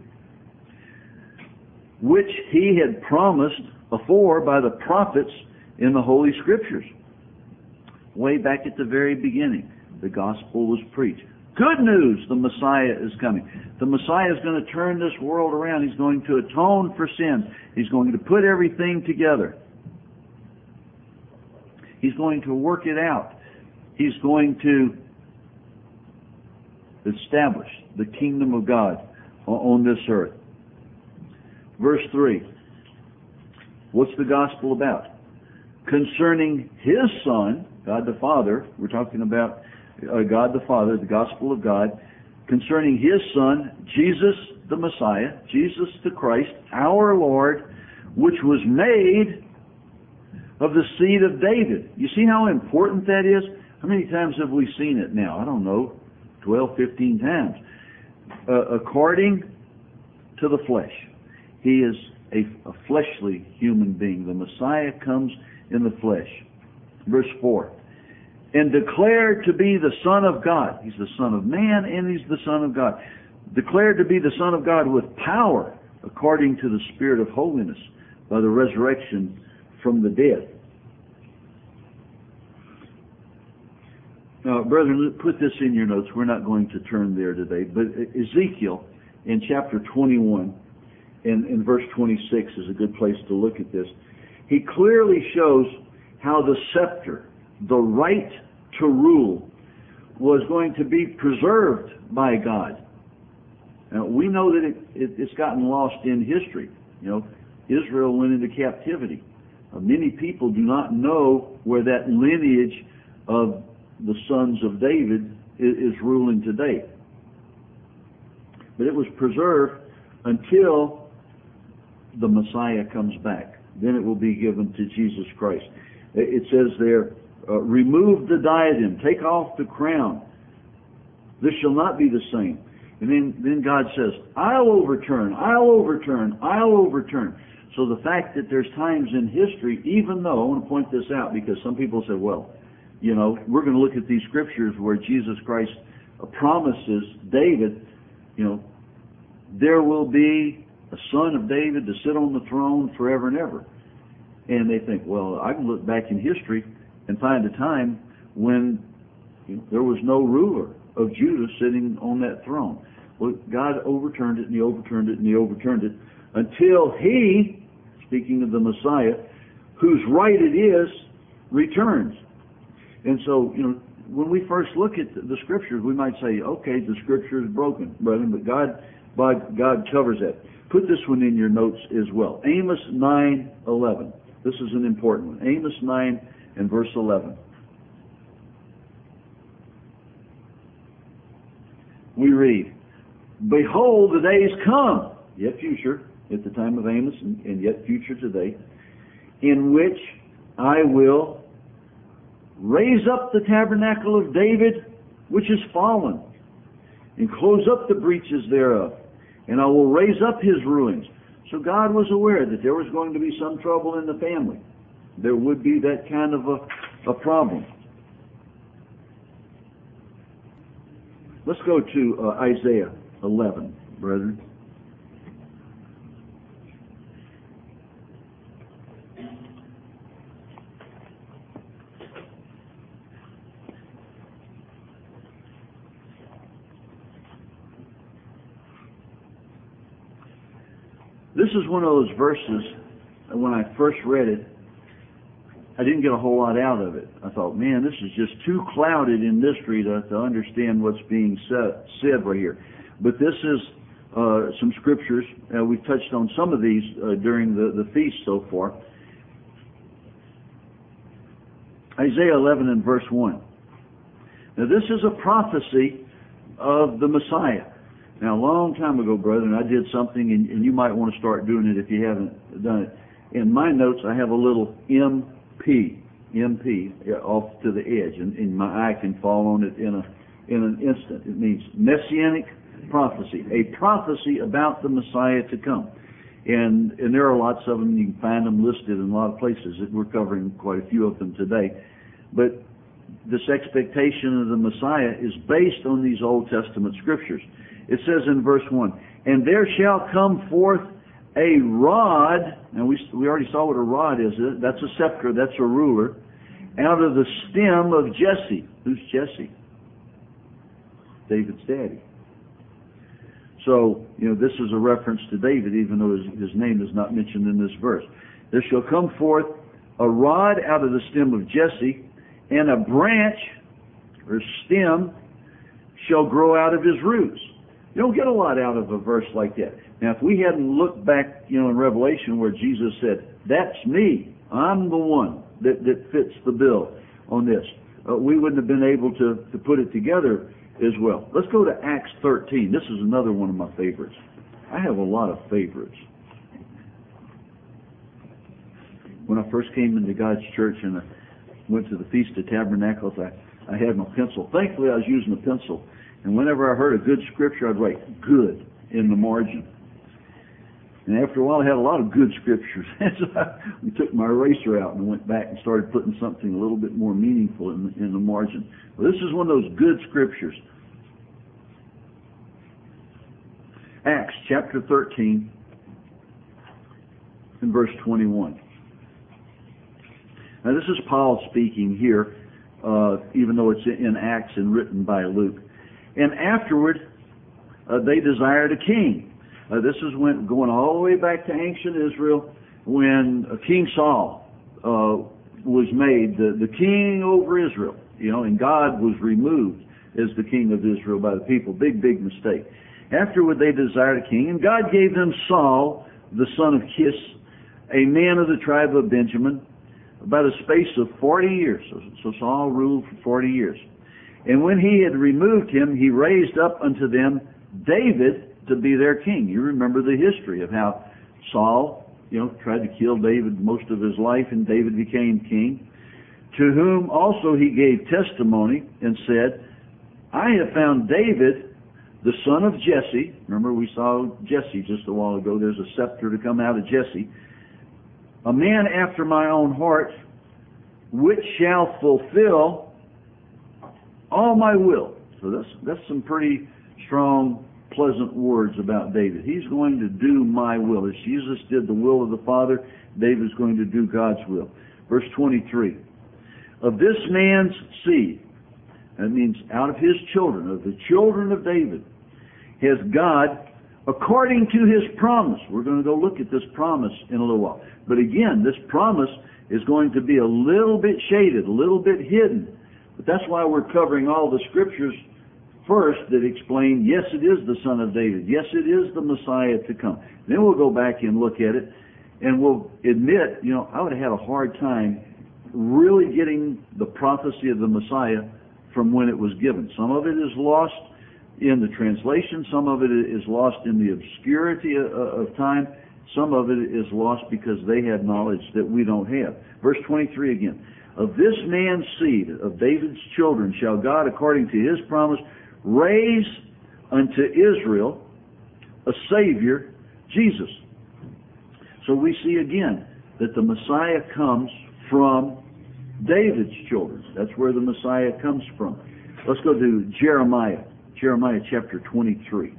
Which he had promised afore by the prophets in the Holy Scriptures. Way back at the very beginning, the gospel was preached. Good news, the Messiah is coming. The Messiah is going to turn this world around. He's going to atone for sins. He's going to put everything together. He's going to work it out. He's going to establish the kingdom of God on this earth. Verse three. What's the gospel about? Concerning His Son, God the Father, we're talking about uh, God the Father, the gospel of God, concerning His Son, Jesus the Messiah, Jesus the Christ, our Lord, which was made of the seed of David. You see how important that is? How many times have we seen it now? I don't know, twelve, fifteen times. Uh, according to the flesh. He is a, a fleshly human being. The Messiah comes in the flesh. Verse four. And declared to be the Son of God. He's the Son of man and He's the Son of God. Declared to be the Son of God with power according to the Spirit of holiness by the resurrection from the dead. Now, brethren, put this in your notes. We're not going to turn there today. But Ezekiel in chapter twenty-one and in verse twenty-six is a good place to look at this. He clearly shows how the scepter, the right to rule, was going to be preserved by God. Now, we know that it, it, it's gotten lost in history. You know, Israel went into captivity. Uh, many people do not know where that lineage of the sons of David is, is ruling today. But it was preserved until the Messiah comes back. Then it will be given to Jesus Christ. It says there, uh, remove the diadem, take off the crown. This shall not be the same. And then, then God says, I'll overturn, I'll overturn, I'll overturn. So the fact that there's times in history, even though, I want to point this out because some people say, well, you know, we're going to look at these scriptures where Jesus Christ promises David, you know, there will be a son of David to sit on the throne forever and ever. And they think, well, I can look back in history and find a time when you know, there was no ruler of Judah sitting on that throne. Well, God overturned it and He overturned it and He overturned it until He, speaking of the Messiah, whose right it is, returns. And so, you know, when we first look at the scriptures, we might say, okay, the scripture is broken, brethren, but God, God covers that. Put this one in your notes as well. Amos nine eleven. This is an important one. Amos nine and verse eleven. We read, behold, the days come, yet future, at the time of Amos, and, and yet future today, in which I will raise up the tabernacle of David, which is fallen, and close up the breaches thereof, and I will raise up his ruins. So God was aware that there was going to be some trouble in the family. There would be that kind of a, a problem. Let's go to uh, Isaiah eleven, brethren. This is one of those verses, when I first read it, I didn't get a whole lot out of it. I thought, man, this is just too clouded in mystery to, to understand what's being said, said right here. But this is uh, some scriptures. Uh, we've touched on some of these uh, during the, the feast so far. Isaiah eleven and verse one. Now this is a prophecy of the Messiah. Now a long time ago, brethren, I did something, and, and you might want to start doing it if you haven't done it. In my notes, I have a little M P, M P off to the edge, and, and my eye can fall on it in a in an instant. It means Messianic prophecy, a prophecy about the Messiah to come. And and there are lots of them. You can find them listed in a lot of places. We're covering quite a few of them today. But this expectation of the Messiah is based on these Old Testament scriptures. It says in verse one, "And there shall come forth a rod," and we we already saw what a rod is. That's a scepter, that's a ruler, "out of the stem of Jesse." Who's Jesse? David's daddy. So, you know, this is a reference to David, even though his, his name is not mentioned in this verse. "There shall come forth a rod out of the stem of Jesse, and a branch," or stem, "shall grow out of his roots." You don't get a lot out of a verse like that. Now, if we hadn't looked back, you know, in Revelation where Jesus said, "That's me. I'm the one that, that fits the bill on this," uh, we wouldn't have been able to, to put it together as well. Let's go to Acts thirteen. This is another one of my favorites. I have a lot of favorites. When I first came into God's church and I went to the Feast of Tabernacles, I, I had my pencil. Thankfully, I was using a pencil. And whenever I heard a good scripture, I'd write "good" in the margin. And after a while, I had a lot of good scriptures. So I we took my eraser out and went back and started putting something a little bit more meaningful in, in the margin. Well, this is one of those good scriptures. Acts chapter thirteen and verse twenty-one. Now, this is Paul speaking here, uh, even though it's in Acts and written by Luke. "And afterward, uh, they desired a king." Uh, this is when going all the way back to ancient Israel, when uh, King Saul uh, was made the, the king over Israel, you know, and God was removed as the king of Israel by the people. Big, big mistake. "Afterward, they desired a king, and God gave them Saul, the son of Kis, a man of the tribe of Benjamin, by the space of forty years." So, so Saul ruled for forty years. "And when he had removed him, he raised up unto them David to be their king." You remember the history of how Saul, you know, tried to kill David most of his life, and David became king. "To whom also he gave testimony and said, I have found David, the son of Jesse." Remember, we saw Jesse just a while ago. There's a scepter to come out of Jesse. "A man after my own heart, which shall fulfill all my will." So that's that's some pretty strong, pleasant words about David. He's going to do my will. As Jesus did the will of the Father, David's going to do God's will. Verse twenty-three. "Of this man's seed," that means out of his children, of the children of David, "has God, according to his promise." We're going to go look at this promise in a little while. But again, this promise is going to be a little bit shaded, a little bit hidden. But that's why we're covering all the scriptures first that explain, yes, it is the Son of David. Yes, it is the Messiah to come. Then we'll go back and look at it, and we'll admit, you know, I would have had a hard time really getting the prophecy of the Messiah from when it was given. Some of it is lost in the translation. Some of it is lost in the obscurity of time. Some of it is lost because they had knowledge that we don't have. Verse twenty-three again. "Of this man's seed, of David's children, shall God, according to his promise, raise unto Israel a Savior, Jesus." So we see again that the Messiah comes from David's children. That's where the Messiah comes from. Let's go to Jeremiah. Jeremiah chapter twenty-three.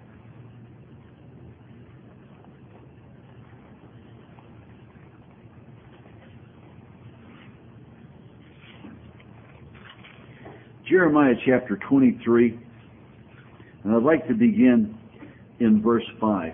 Jeremiah chapter twenty-three, and I'd like to begin in verse five.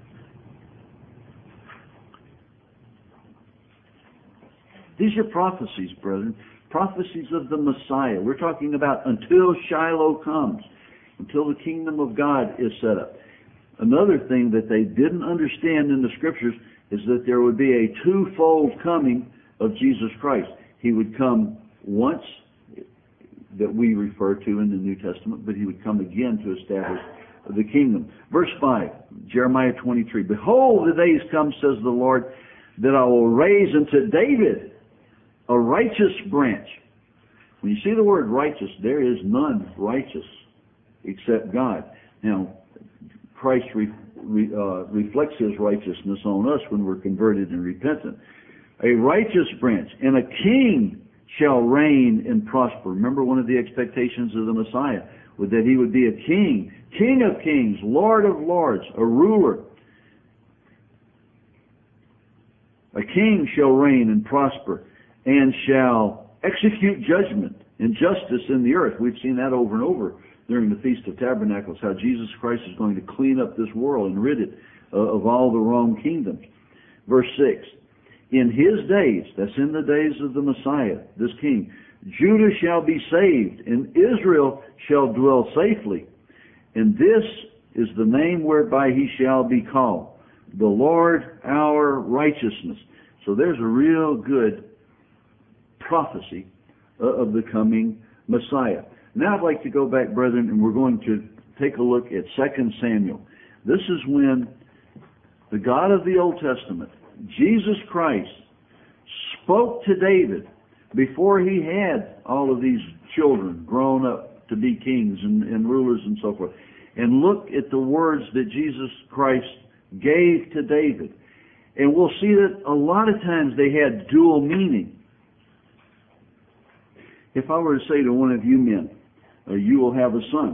These are prophecies, brethren, prophecies of the Messiah. We're talking about until Shiloh comes, until the kingdom of God is set up. Another thing that they didn't understand in the scriptures is that there would be a twofold coming of Jesus Christ. He would come once that we refer to in the New Testament, but he would come again to establish the kingdom. Verse five, Jeremiah twenty-three. Behold, the days come, says the Lord, that I will raise unto David a righteous branch. When you see the word righteous, there is none righteous except God. Now, Christ re, re, uh, reflects his righteousness on us when we're converted and repentant. A righteous branch, and a king shall reign and prosper. Remember, one of the expectations of the Messiah was that he would be a king, King of kings, Lord of lords, a ruler. A king shall reign and prosper, and shall execute judgment and justice in the earth. We've seen that over and over during the Feast of Tabernacles, how Jesus Christ is going to clean up this world and rid it uh, of all the wrong kingdoms. Verse six, in his days, that's in the days of the Messiah, this king, Judah shall be saved, and Israel shall dwell safely. And this is the name whereby he shall be called, the Lord our righteousness. So there's a real good prophecy of the coming Messiah. Now I'd like to go back, brethren, and we're going to take a look at Second Samuel. This is when the God of the Old Testament, Jesus Christ, spoke to David before he had all of these children grown up to be kings and, and rulers and so forth. And look at the words that Jesus Christ gave to David. And we'll see that a lot of times they had dual meaning. If I were to say to one of you men, uh, you will have a son.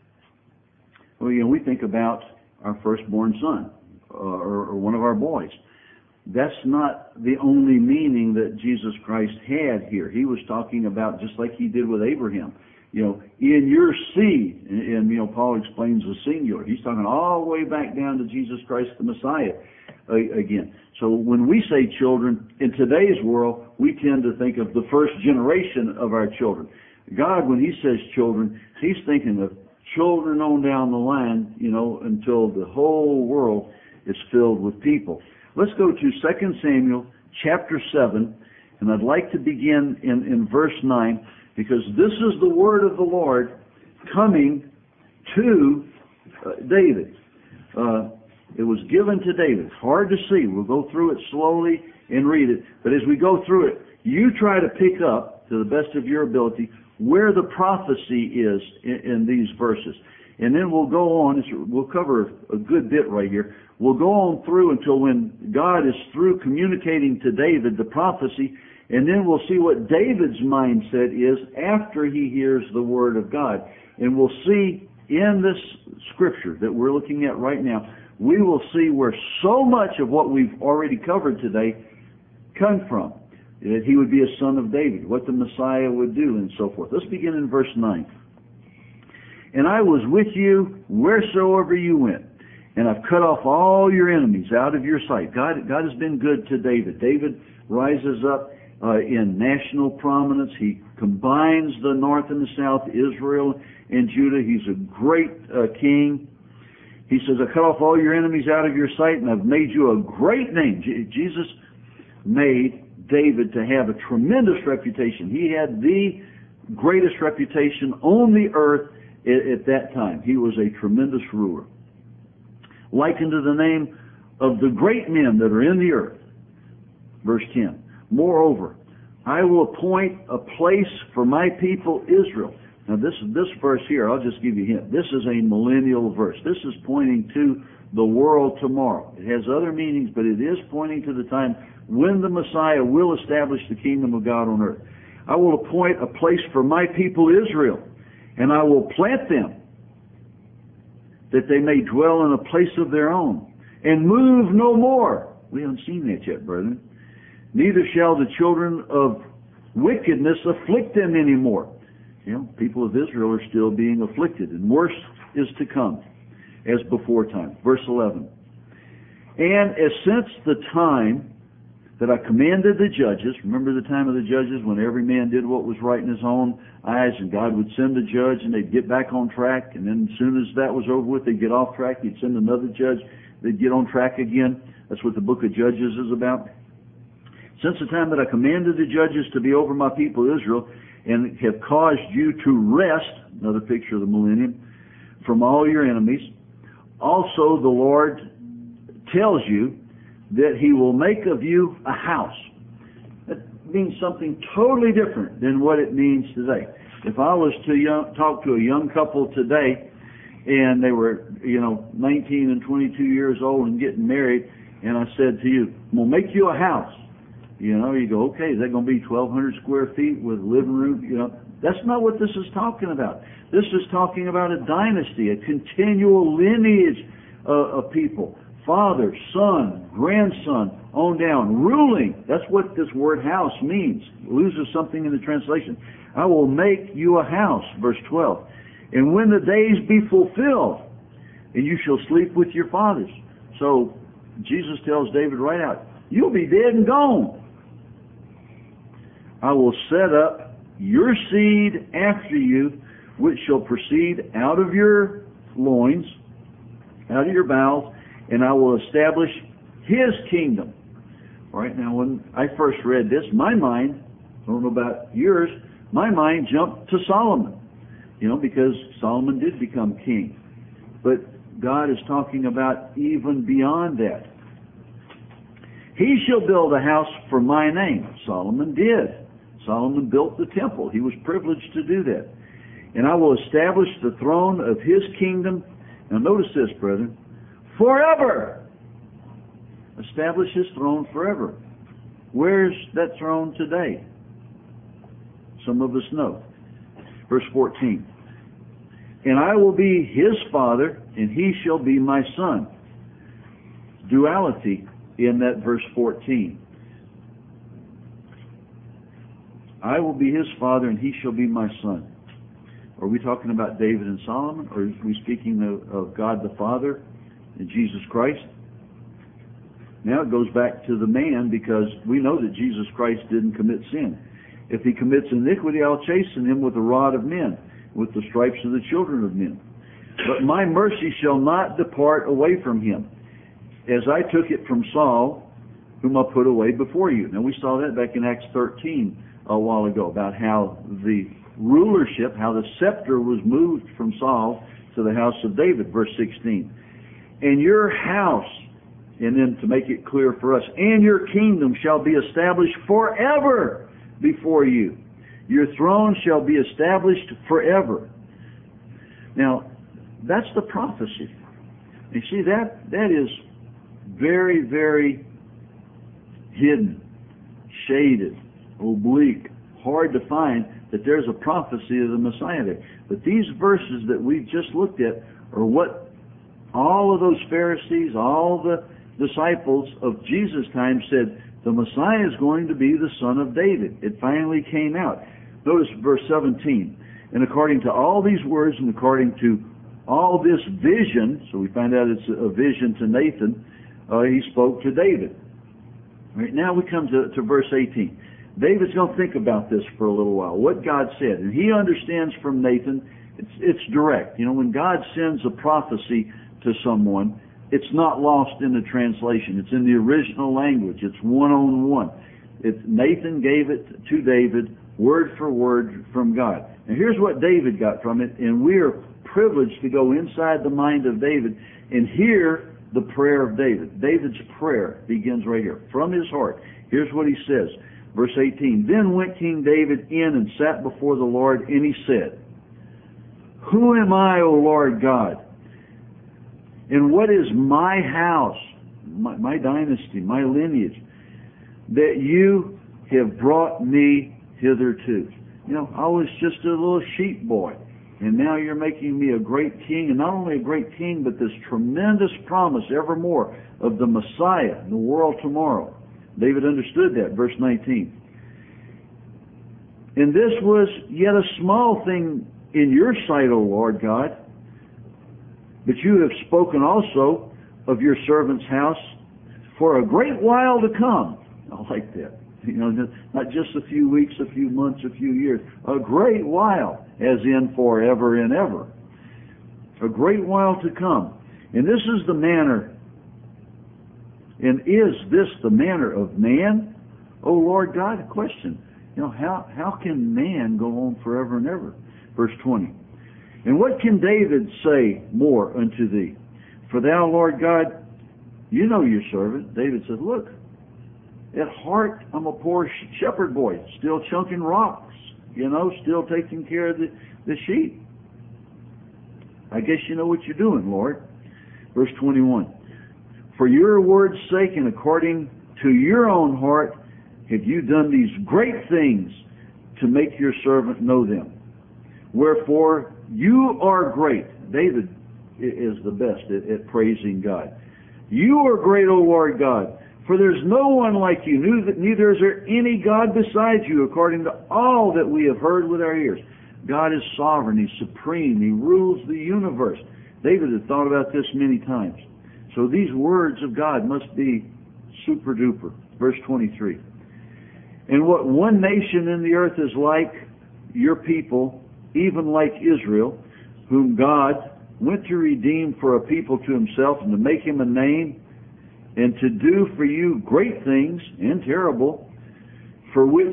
Well, you know, we think about our firstborn son uh, or, or one of our boys. That's not the only meaning that Jesus Christ had here. He was talking about, just like he did with Abraham, you know, in your seed. And, and you know, Paul explains the singular. He's talking all the way back down to Jesus Christ the Messiah uh, again. So when we say children, in today's world, we tend to think of the first generation of our children. God, when he says children, he's thinking of children on down the line, you know, until the whole world is filled with people. Let's go to Second Samuel chapter seven, and I'd like to begin in, in verse nine, because this is the word of the Lord coming to uh, David. Uh, it was given to David. It's hard to see. We'll go through it slowly and read it, but as we go through it, you try to pick up, to the best of your ability, where the prophecy is in, in these verses. And then we'll go on, we'll cover a good bit right here. We'll go on through until when God is through communicating to David the prophecy, and then we'll see what David's mindset is after he hears the word of God. And we'll see in this scripture that we're looking at right now, we will see where so much of what we've already covered today come from. That he would be a son of David, what the Messiah would do, and so forth. Let's begin in verse nine. And I was with you wheresoever you went, and I've cut off all your enemies out of your sight. God, God has been good to David. David rises up uh, in national prominence. He combines the north and the south, Israel and Judah. He's a great uh, king. He says, I cut off all your enemies out of your sight, and I've made you a great name. Je- Jesus made David to have a tremendous reputation. He had the greatest reputation on the earth at, at that time. He was a tremendous ruler. Likened to the name of the great men that are in the earth. Verse ten. Moreover, I will appoint a place for my people Israel. Now this this verse here, I'll just give you a hint. This is a millennial verse. This is pointing to the world tomorrow. It has other meanings, but it is pointing to the time when the Messiah will establish the kingdom of God on earth. I will appoint a place for my people Israel, and I will plant them, that they may dwell in a place of their own, and move no more. We haven't seen that yet, brethren. Neither shall the children of wickedness afflict them anymore. You know, people of Israel are still being afflicted, and worse is to come, as before time. Verse eleven. And as since the time that I commanded the judges, remember the time of the judges when every man did what was right in his own eyes, and God would send a judge and they'd get back on track, and then as soon as that was over with, they'd get off track, he'd send another judge, they'd get on track again. That's what the book of Judges is about. Since the time that I commanded the judges to be over my people Israel, and have caused you to rest, another picture of the millennium, from all your enemies. Also the Lord tells you that He will make of you a house. That means something totally different than what it means today. If I was to young, talk to a young couple today, and they were, you know, nineteen and twenty-two years old and getting married, and I said to you, "I'm going to make you a house." You know, you go, "Okay, is that going to be twelve hundred square feet with living room?" You know, that's not what this is talking about. This is talking about a dynasty, a continual lineage uh, of people. Father, son, grandson, on down, ruling. That's what this word house means. It loses something in the translation. I will make you a house, verse twelve. And when the days be fulfilled, and you shall sleep with your fathers. So Jesus tells David right out, you'll be dead and gone. I will set up your seed after you, which shall proceed out of your loins, out of your bowels, and I will establish His kingdom. All right, now when I first read this, my mind, I don't know about yours, my mind jumped to Solomon. You know, because Solomon did become king. But God is talking about even beyond that. He shall build a house for my name. Solomon did. Solomon built the temple. He was privileged to do that. And I will establish the throne of His kingdom. Now notice this, brethren. Forever. Establish His throne forever. Where's that throne today? Some of us know. Verse fourteen. And I will be His father, and He shall be my son. Duality in that verse fourteen. I will be His father, and He shall be my son. Are we talking about David and Solomon, or are we speaking of, of God the Father and Jesus Christ? Now it goes back to the man, because we know that Jesus Christ didn't commit sin. If he commits iniquity, I'll chasten him with the rod of men, with the stripes of the children of men. But my mercy shall not depart away from him, as I took it from Saul, whom I put away before you. Now we saw that back in Acts thirteen a while ago, about how the rulership, how the scepter was moved from Saul to the house of David. Verse sixteen. And your house, and then to make it clear for us, and your kingdom shall be established forever before you. Your throne shall be established forever. Now, that's the prophecy. You see, that that is very, very hidden, shaded, oblique, hard to find that there's a prophecy of the Messiah there. But these verses that we've just looked at are what all of those Pharisees, all the disciples of Jesus' time said, the Messiah is going to be the son of David. It finally came out. Notice verse seventeen. And according to all these words and according to all this vision, so we find out it's a vision to Nathan, uh, he spoke to David. Right, now we come to, to verse eighteen. David's going to think about this for a little while, what God said. And he understands from Nathan, it's, it's direct. You know, when God sends a prophecy to someone, it's not lost in the translation. It's in the original language. It's one-on-one. It's, Nathan gave it to David, word for word from God. And here's what David got from it, and we are privileged to go inside the mind of David and hear the prayer of David. David's prayer begins right here, from his heart. Here's what he says, verse eighteen. Then went King David in and sat before the Lord, and he said, Who am I, O Lord God? And what is my house, my, my dynasty, my lineage, that you have brought me hitherto? You know, I was just a little sheep boy, and now you're making me a great king, and not only a great king, but this tremendous promise evermore of the Messiah in the world tomorrow. David understood that, verse nineteen. And this was yet a small thing in your sight, O Lord God, but you have spoken also of your servant's house for a great while to come. I like that. You know, not just a few weeks, a few months, a few years. A great while, as in forever and ever. A great while to come. And this is the manner, and is this the manner of man, O Lord God? Question. You know, how, how can man go on forever and ever? Verse twenty. And what can David say more unto thee? For thou, Lord God, you know your servant. David said, look, at heart I'm a poor shepherd boy, still chunking rocks, you know, still taking care of the, the sheep. I guess you know what you're doing, Lord. Verse twenty-one. For your word's sake and according to your own heart have you done these great things to make your servant know them. Wherefore you are great. David is the best at, at praising God. You are great, O Lord God, for there's no one like you, neither is there any God besides you, according to all that we have heard with our ears. God is sovereign, He's supreme, He rules the universe. David had thought about this many times. So these words of God must be super duper. Verse twenty-three. And what one nation in the earth is like, your people, even like Israel, whom God went to redeem for a people to Himself and to make Him a name, and to do for you great things and terrible, for which,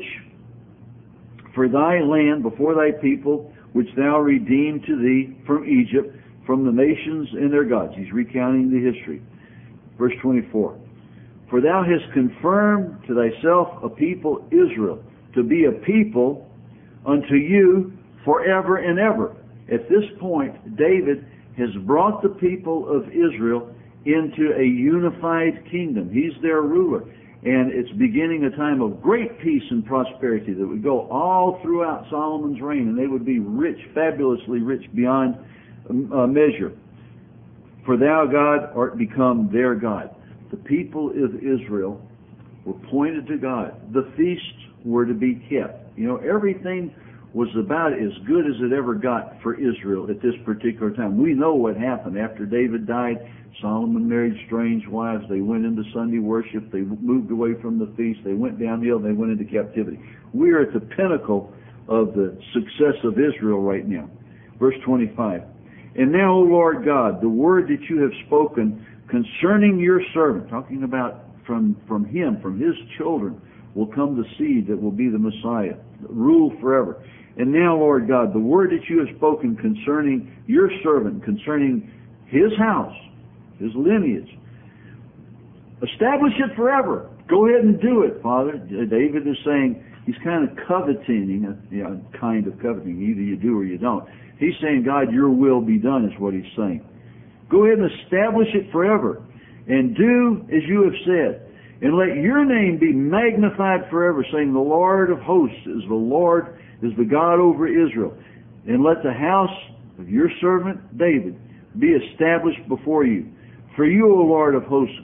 for thy land before thy people, which thou redeemed to thee from Egypt, from the nations and their gods. He's recounting the history. Verse twenty-four. For thou hast confirmed to thyself a people, Israel, to be a people unto you forever and ever. At this point, David has brought the people of Israel into a unified kingdom. He's their ruler. And it's beginning a time of great peace and prosperity that would go all throughout Solomon's reign, and they would be rich, fabulously rich beyond uh, measure. For thou, God, art become their God. The people of Israel were pointed to God. The feasts were to be kept. You know, everything was about as good as it ever got for Israel at this particular time. We know what happened after David died. Solomon married strange wives. They went into Sunday worship. They moved away from the feast. They went downhill. They went into captivity. We are at the pinnacle of the success of Israel right now. Verse twenty-five. And now, O Lord God, the word that you have spoken concerning your servant, talking about from, from him, from his children, will come the seed that will be the Messiah, rule forever. And now, Lord God, the word that you have spoken concerning your servant, concerning his house, his lineage, establish it forever. Go ahead and do it, Father. David is saying, he's kind of coveting, you know, kind of coveting, either you do or you don't. He's saying, God, your will be done is what he's saying. Go ahead and establish it forever, and do as you have said. And let your name be magnified forever, saying, the Lord of hosts is the Lord, is the God over Israel. And let the house of your servant David be established before you. For you, O Lord of hosts,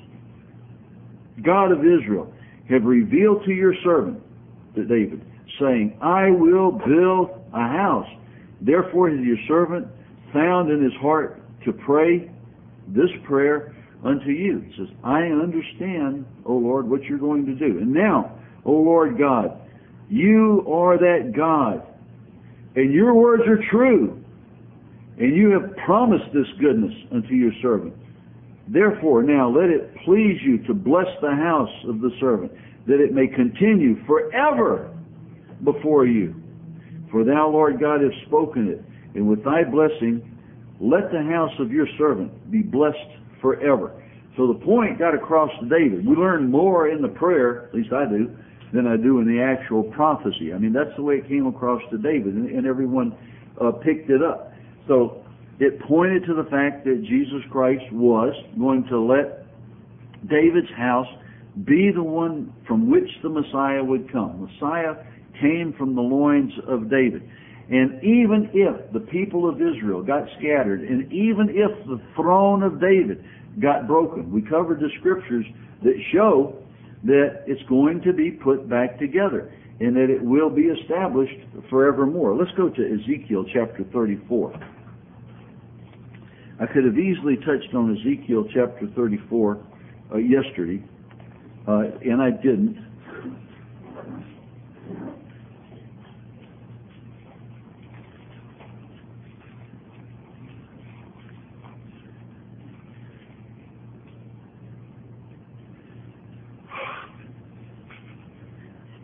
God of Israel, have revealed to your servant, to David, saying, I will build a house. Therefore has your servant found in his heart to pray this prayer unto you. It says, I understand, O Lord, what you're going to do. And now, O Lord God, you are that God, and your words are true, and you have promised this goodness unto your servant. Therefore, now let it please you to bless the house of the servant, that it may continue forever before you. For thou, Lord God, hast spoken it, and with thy blessing, let the house of your servant be blessed forever. So the point got across to David. We learn more in the prayer, at least I do, than I do in the actual prophecy. I mean, that's the way it came across to David, and, and everyone uh, picked it up. So it pointed to the fact that Jesus Christ was going to let David's house be the one from which the Messiah would come. Messiah came from the loins of David. And even if the people of Israel got scattered, and even if the throne of David got broken, we covered the scriptures that show that it's going to be put back together and that it will be established forevermore. Let's go to Ezekiel chapter thirty-four. I could have easily touched on Ezekiel chapter thirty-four uh, yesterday, uh, and I didn't.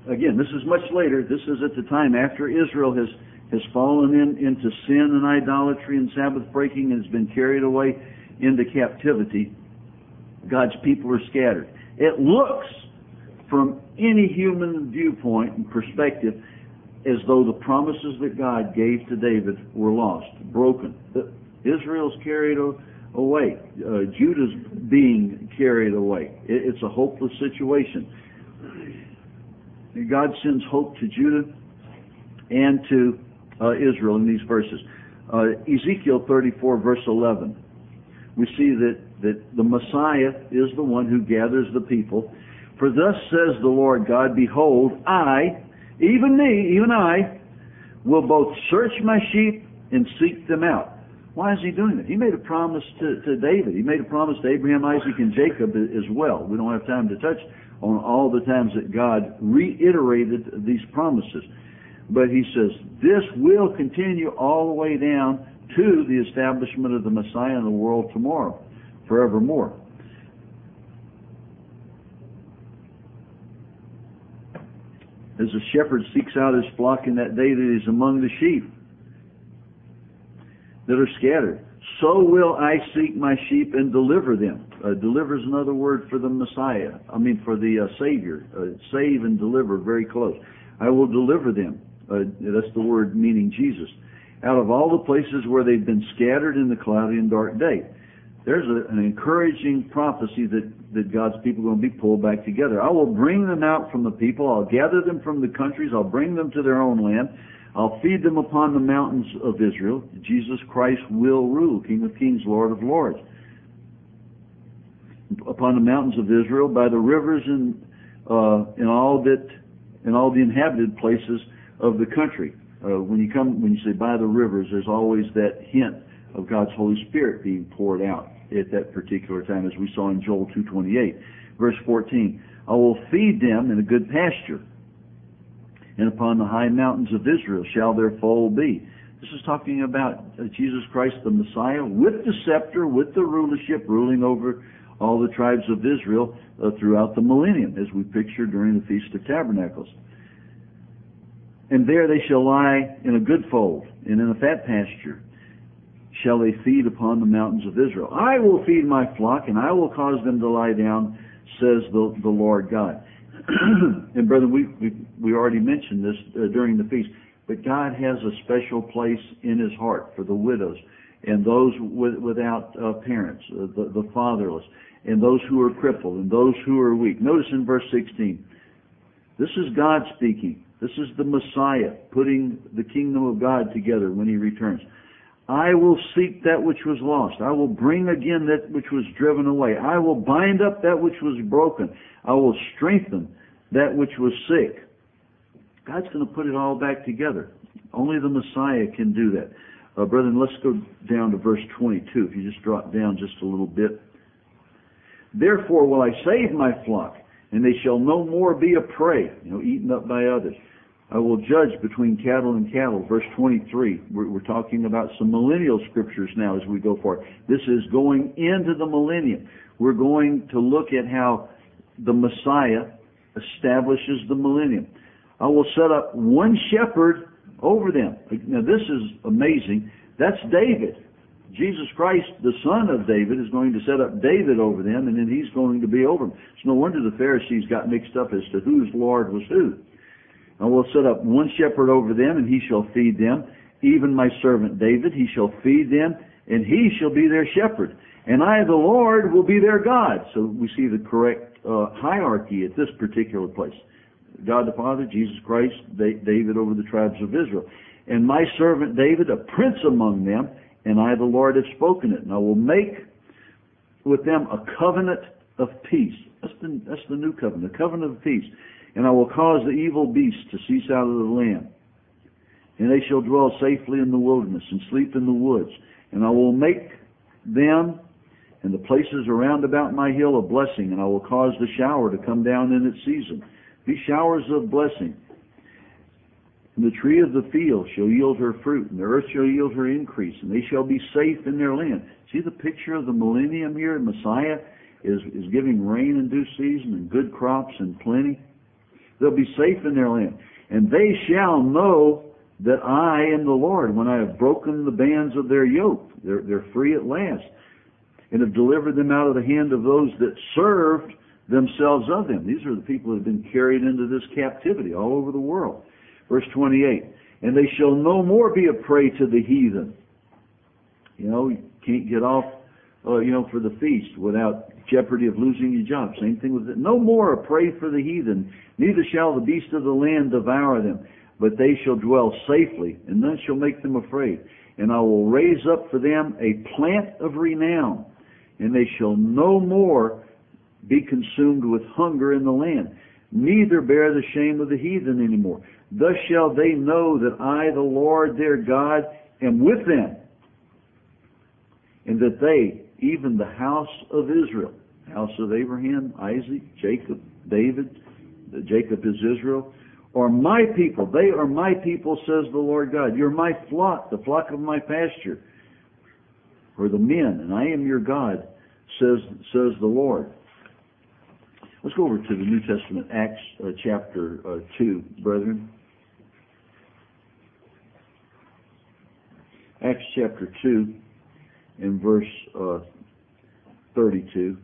again, this is much later. This is at the time after Israel has, has fallen in, into sin and idolatry and Sabbath breaking and has been carried away into captivity. God's people are scattered. It looks, from any human viewpoint and perspective, as though the promises that God gave to David were lost, broken. Israel's carried away. Uh, Judah's being carried away. It, it's a hopeless situation. God sends hope to Judah and to uh, Israel in these verses. Uh, Ezekiel thirty-four, verse eleven. We see that, that the Messiah is the one who gathers the people. For thus says the Lord God, behold, I, even me, even I, will both search my sheep and seek them out. Why is he doing that? He made a promise to, to David. He made a promise to Abraham, Isaac, and Jacob as well. We don't have time to touch on all the times that God reiterated these promises. But he says, this will continue all the way down to the establishment of the Messiah in the world tomorrow, forevermore. As a shepherd seeks out his flock in that day that is among the sheep that are scattered, so will I seek my sheep and deliver them. Uh, deliver is another word for the Messiah. I mean, for the uh, Savior. Uh, save and deliver, very close. I will deliver them. Uh, that's the word meaning Jesus. Out of all the places where they've been scattered in the cloudy and dark day. There's a, an encouraging prophecy that, that God's people are going to be pulled back together. I will bring them out from the people. I'll gather them from the countries. I'll bring them to their own land. I'll feed them upon the mountains of Israel. Jesus Christ will rule, King of kings, Lord of lords. Upon the mountains of Israel, by the rivers and uh, in all that, in all the inhabited places of the country. Uh, when you come, when you say by the rivers, there's always that hint of God's Holy Spirit being poured out at that particular time, as we saw in Joel two twenty-eight, verse fourteen. I will feed them in a good pasture, and upon the high mountains of Israel shall their fold be. This is talking about uh, Jesus Christ, the Messiah, with the scepter, with the rulership, ruling over all the tribes of Israel uh, throughout the millennium, as we pictured during the Feast of Tabernacles. And there they shall lie in a good fold, and in a fat pasture shall they feed upon the mountains of Israel. I will feed my flock, and I will cause them to lie down, says the, the Lord God. And brethren, we, we we already mentioned this uh, during the feast, but God has a special place in His heart for the widows and those with, without uh, parents, uh, the, the fatherless, and those who are crippled, and those who are weak. Notice in verse sixteen, this is God speaking. This is the Messiah putting the kingdom of God together when He returns. I will seek that which was lost. I will bring again that which was driven away. I will bind up that which was broken. I will strengthen that which was sick. God's going to put it all back together. Only the Messiah can do that. Uh, brethren, let's go down to verse twenty-two. If you just drop down just a little bit. Therefore will I save my flock, and they shall no more be a prey, you know, eaten up by others. I will judge between cattle and cattle. Verse twenty-three. We're, we're talking about some millennial scriptures now as we go forward. This is going into the millennium. We're going to look at how the Messiah establishes the millennium. I will set up one shepherd over them. Now this is amazing. That's David. Jesus Christ, the son of David, is going to set up David over them, and then he's going to be over them. It's no wonder the Pharisees got mixed up as to whose Lord was who. I will set up one shepherd over them, and he shall feed them. Even my servant David, he shall feed them, and he shall be their shepherd. And I, the Lord, will be their God. So we see the correct uh, hierarchy at this particular place. God the Father, Jesus Christ, David over the tribes of Israel. And my servant David, a prince among them, and I, the Lord, have spoken it. And I will make with them a covenant of peace. That's the, that's the new covenant, the covenant of peace. And I will cause the evil beasts to cease out of the land. And they shall dwell safely in the wilderness and sleep in the woods. And I will make them and the places around about my hill a blessing. And I will cause the shower to come down in its season. These showers of blessing. And the tree of the field shall yield her fruit, and the earth shall yield her increase, and they shall be safe in their land. See the picture of the millennium here? Messiah is, is giving rain in due season and good crops and plenty. They'll be safe in their land. And they shall know that I am the Lord when I have broken the bands of their yoke. They're, they're free at last. And have delivered them out of the hand of those that served themselves of them. These are the people that have been carried into this captivity all over the world. Verse twenty-eight. And they shall no more be a prey to the heathen. You know, you can't get off, uh, you know, for the feast without jeopardy of losing your job. Same thing with it. No more a prey for the heathen, neither shall the beast of the land devour them, but they shall dwell safely, and none shall make them afraid. And I will raise up for them a plant of renown, and they shall no more be consumed with hunger in the land, neither bear the shame of the heathen anymore. Thus shall they know that I, the Lord their God, am with them, and that they, even the house of Israel, house of Abraham, Isaac, Jacob, David, Jacob is Israel, are my people. They are my people, says the Lord God. You're my flock, the flock of my pasture, or the men, and I am your God, says says the Lord. Let's go over to the New Testament, Acts uh, chapter uh, two, brethren. Acts chapter two, in verse uh, thirty-two.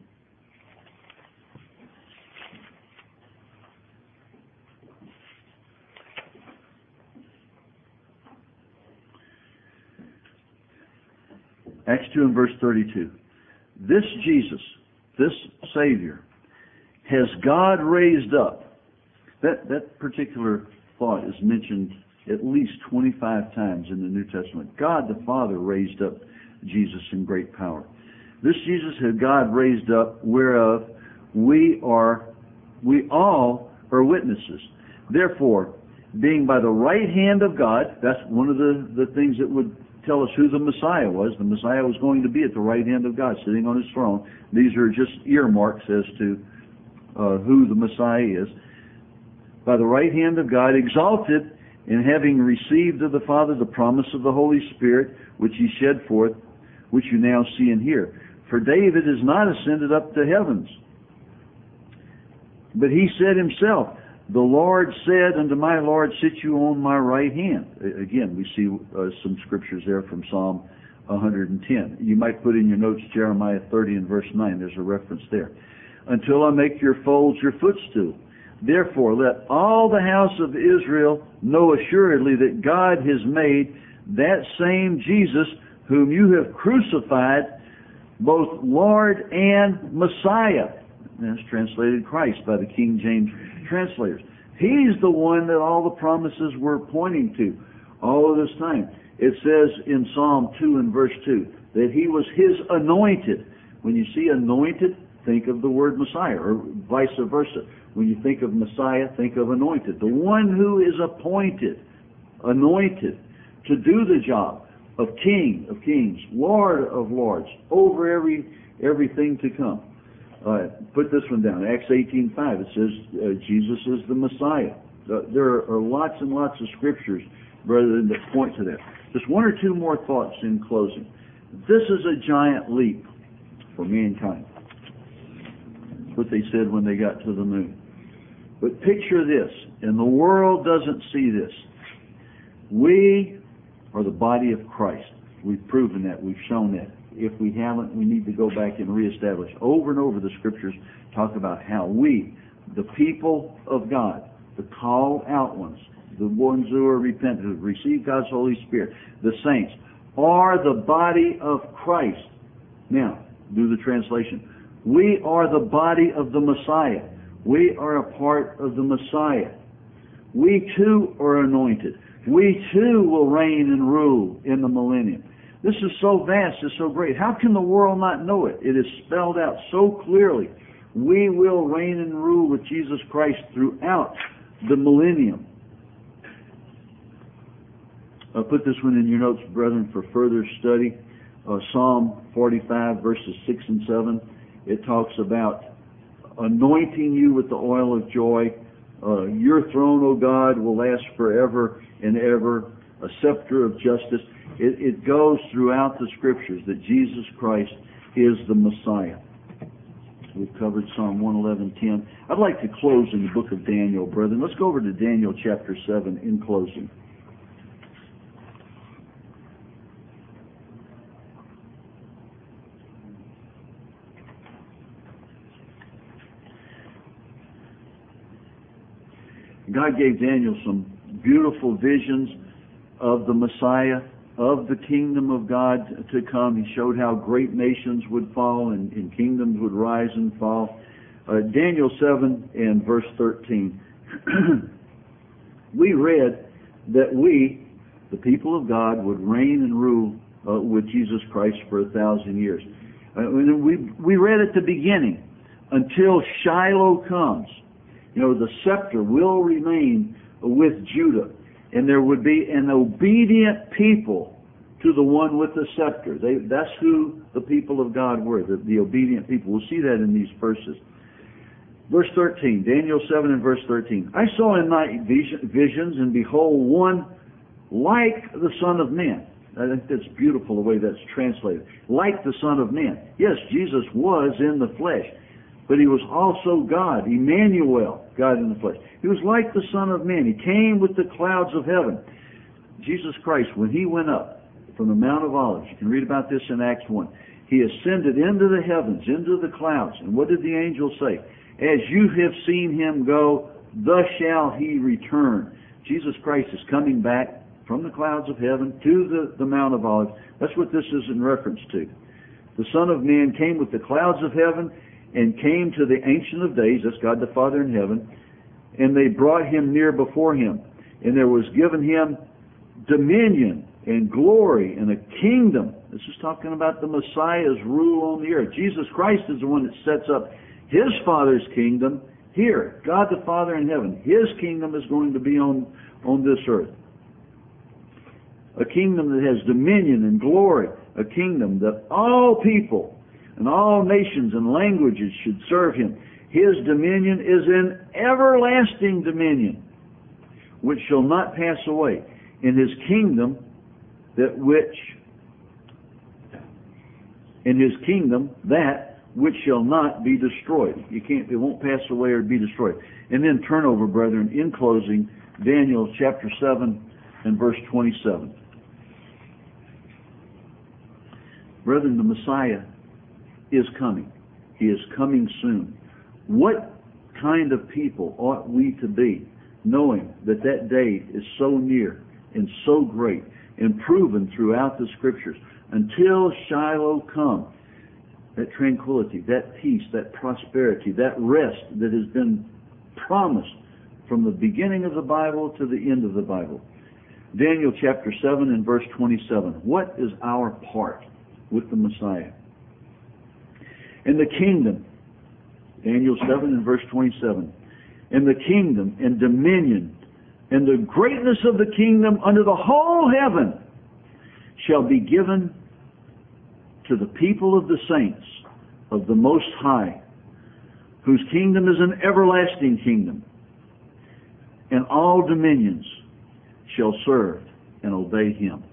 Acts two and verse thirty-two. This Jesus, this Savior, has God raised up. That, that particular thought is mentioned at least twenty-five times in the New Testament. God the Father raised up Jesus in great power. This Jesus has God raised up, whereof we are, we all are witnesses. Therefore, being by the right hand of God, that's one of the, the things that would tell us who the Messiah was. The Messiah was going to be at the right hand of God, sitting on his throne. These are just earmarks as to uh, who the Messiah is. By the right hand of God, exalted, and having received of the Father the promise of the Holy Spirit, which he shed forth, which you now see and hear. For David is not ascended up to heavens, but he said himself, the Lord said unto my Lord, sit you on my right hand. Again, we see uh, some scriptures there from Psalm one hundred ten. You might put in your notes Jeremiah thirty and verse nine. There's a reference there. Until I make your foes your footstool. Therefore, let all the house of Israel know assuredly that God has made that same Jesus whom you have crucified both Lord and Messiah. That's translated Christ by the King James translators. He's the one that all the promises were pointing to all of this time. It says in Psalm two and verse two that he was his anointed. When you see anointed, think of the word Messiah, or vice versa. When you think of Messiah, think of anointed. The one who is appointed, anointed, to do the job of King of kings, Lord of lords, over every everything to come. Uh, put this one down. Acts eighteen five. It says uh, Jesus is the Messiah. Uh, there are lots and lots of scriptures, brethren, that point to that. Just one or two more thoughts in closing. This is a giant leap for mankind. That's what they said when they got to the moon. But picture this, and the world doesn't see this. We are the body of Christ. We've proven that. We've shown that. If we haven't, we need to go back and reestablish. Over and over the scriptures talk about how we, the people of God, the called out ones, the ones who are repentant, who have received God's Holy Spirit, the saints, are the body of Christ. Now, do the translation. We are the body of the Messiah. We are a part of the Messiah. We too are anointed. We too will reign and rule in the millennium. This is so vast, it's so great. How can the world not know it? It is spelled out so clearly. We will reign and rule with Jesus Christ throughout the millennium. I'll put this one in your notes, brethren, for further study. Uh, Psalm forty-five, verses six and seven. It talks about anointing you with the oil of joy. Uh, your throne, O God, will last forever and ever. A scepter of justice. It, it goes throughout the scriptures that Jesus Christ is the Messiah. We've covered Psalm one eleven ten. I'd like to close in the book of Daniel, brethren. Let's go over to Daniel chapter seven in closing. God gave Daniel some beautiful visions of the Messiah, of the kingdom of God to come. He showed how great nations would fall and, and kingdoms would rise and fall. Uh, Daniel seven and verse thirteen. We read that we, the people of God, would reign and rule uh, with Jesus Christ for a thousand years. Uh, we, we read at the beginning, until Shiloh comes. You know, the scepter will remain with Judah, and there would be an obedient people to the one with the scepter. They, that's who the people of God were, the, the obedient people. We'll see that in these verses. Verse thirteen, Daniel seven and verse thirteen. I saw in night visions, and behold, one like the Son of Man. I think that's beautiful the way that's translated. Like the Son of Man. Yes, Jesus was in the flesh, but he was also God, Emmanuel, God in the flesh. He was like the Son of Man. He came with the clouds of heaven. Jesus Christ, when he went up from the Mount of Olives, you can read about this in Acts one, he ascended into the heavens, into the clouds. And what did the angel say? As you have seen him go, thus shall he return. Jesus Christ is coming back from the clouds of heaven to the, the Mount of Olives. That's what this is in reference to. The Son of Man came with the clouds of heaven and came to the Ancient of Days, that's God the Father in heaven, and they brought him near before him. And there was given him dominion and glory and a kingdom. This is talking about the Messiah's rule on the earth. Jesus Christ is the one that sets up his Father's kingdom here. God the Father in heaven. His kingdom is going to be on, on this earth. A kingdom that has dominion and glory. A kingdom that all people and all nations and languages should serve him. His dominion is an everlasting dominion, which shall not pass away. In his kingdom, that which, in his kingdom, that which shall not be destroyed. You can't, it won't pass away or be destroyed. And then turn over, brethren, in closing, Daniel chapter seven and verse twenty-seven. Brethren, the Messiah is coming. He is coming soon. What kind of people ought we to be, knowing that that day is so near and so great and proven throughout the Scriptures? Until Shiloh come, that tranquility, that peace, that prosperity, that rest that has been promised from the beginning of the Bible to the end of the Bible. Daniel chapter seven and verse twenty-seven. What is our part with the Messiah? And the kingdom, Daniel seven and verse twenty-seven, and the kingdom and dominion and the greatness of the kingdom under the whole heaven shall be given to the people of the saints of the Most High, whose kingdom is an everlasting kingdom, and all dominions shall serve and obey him.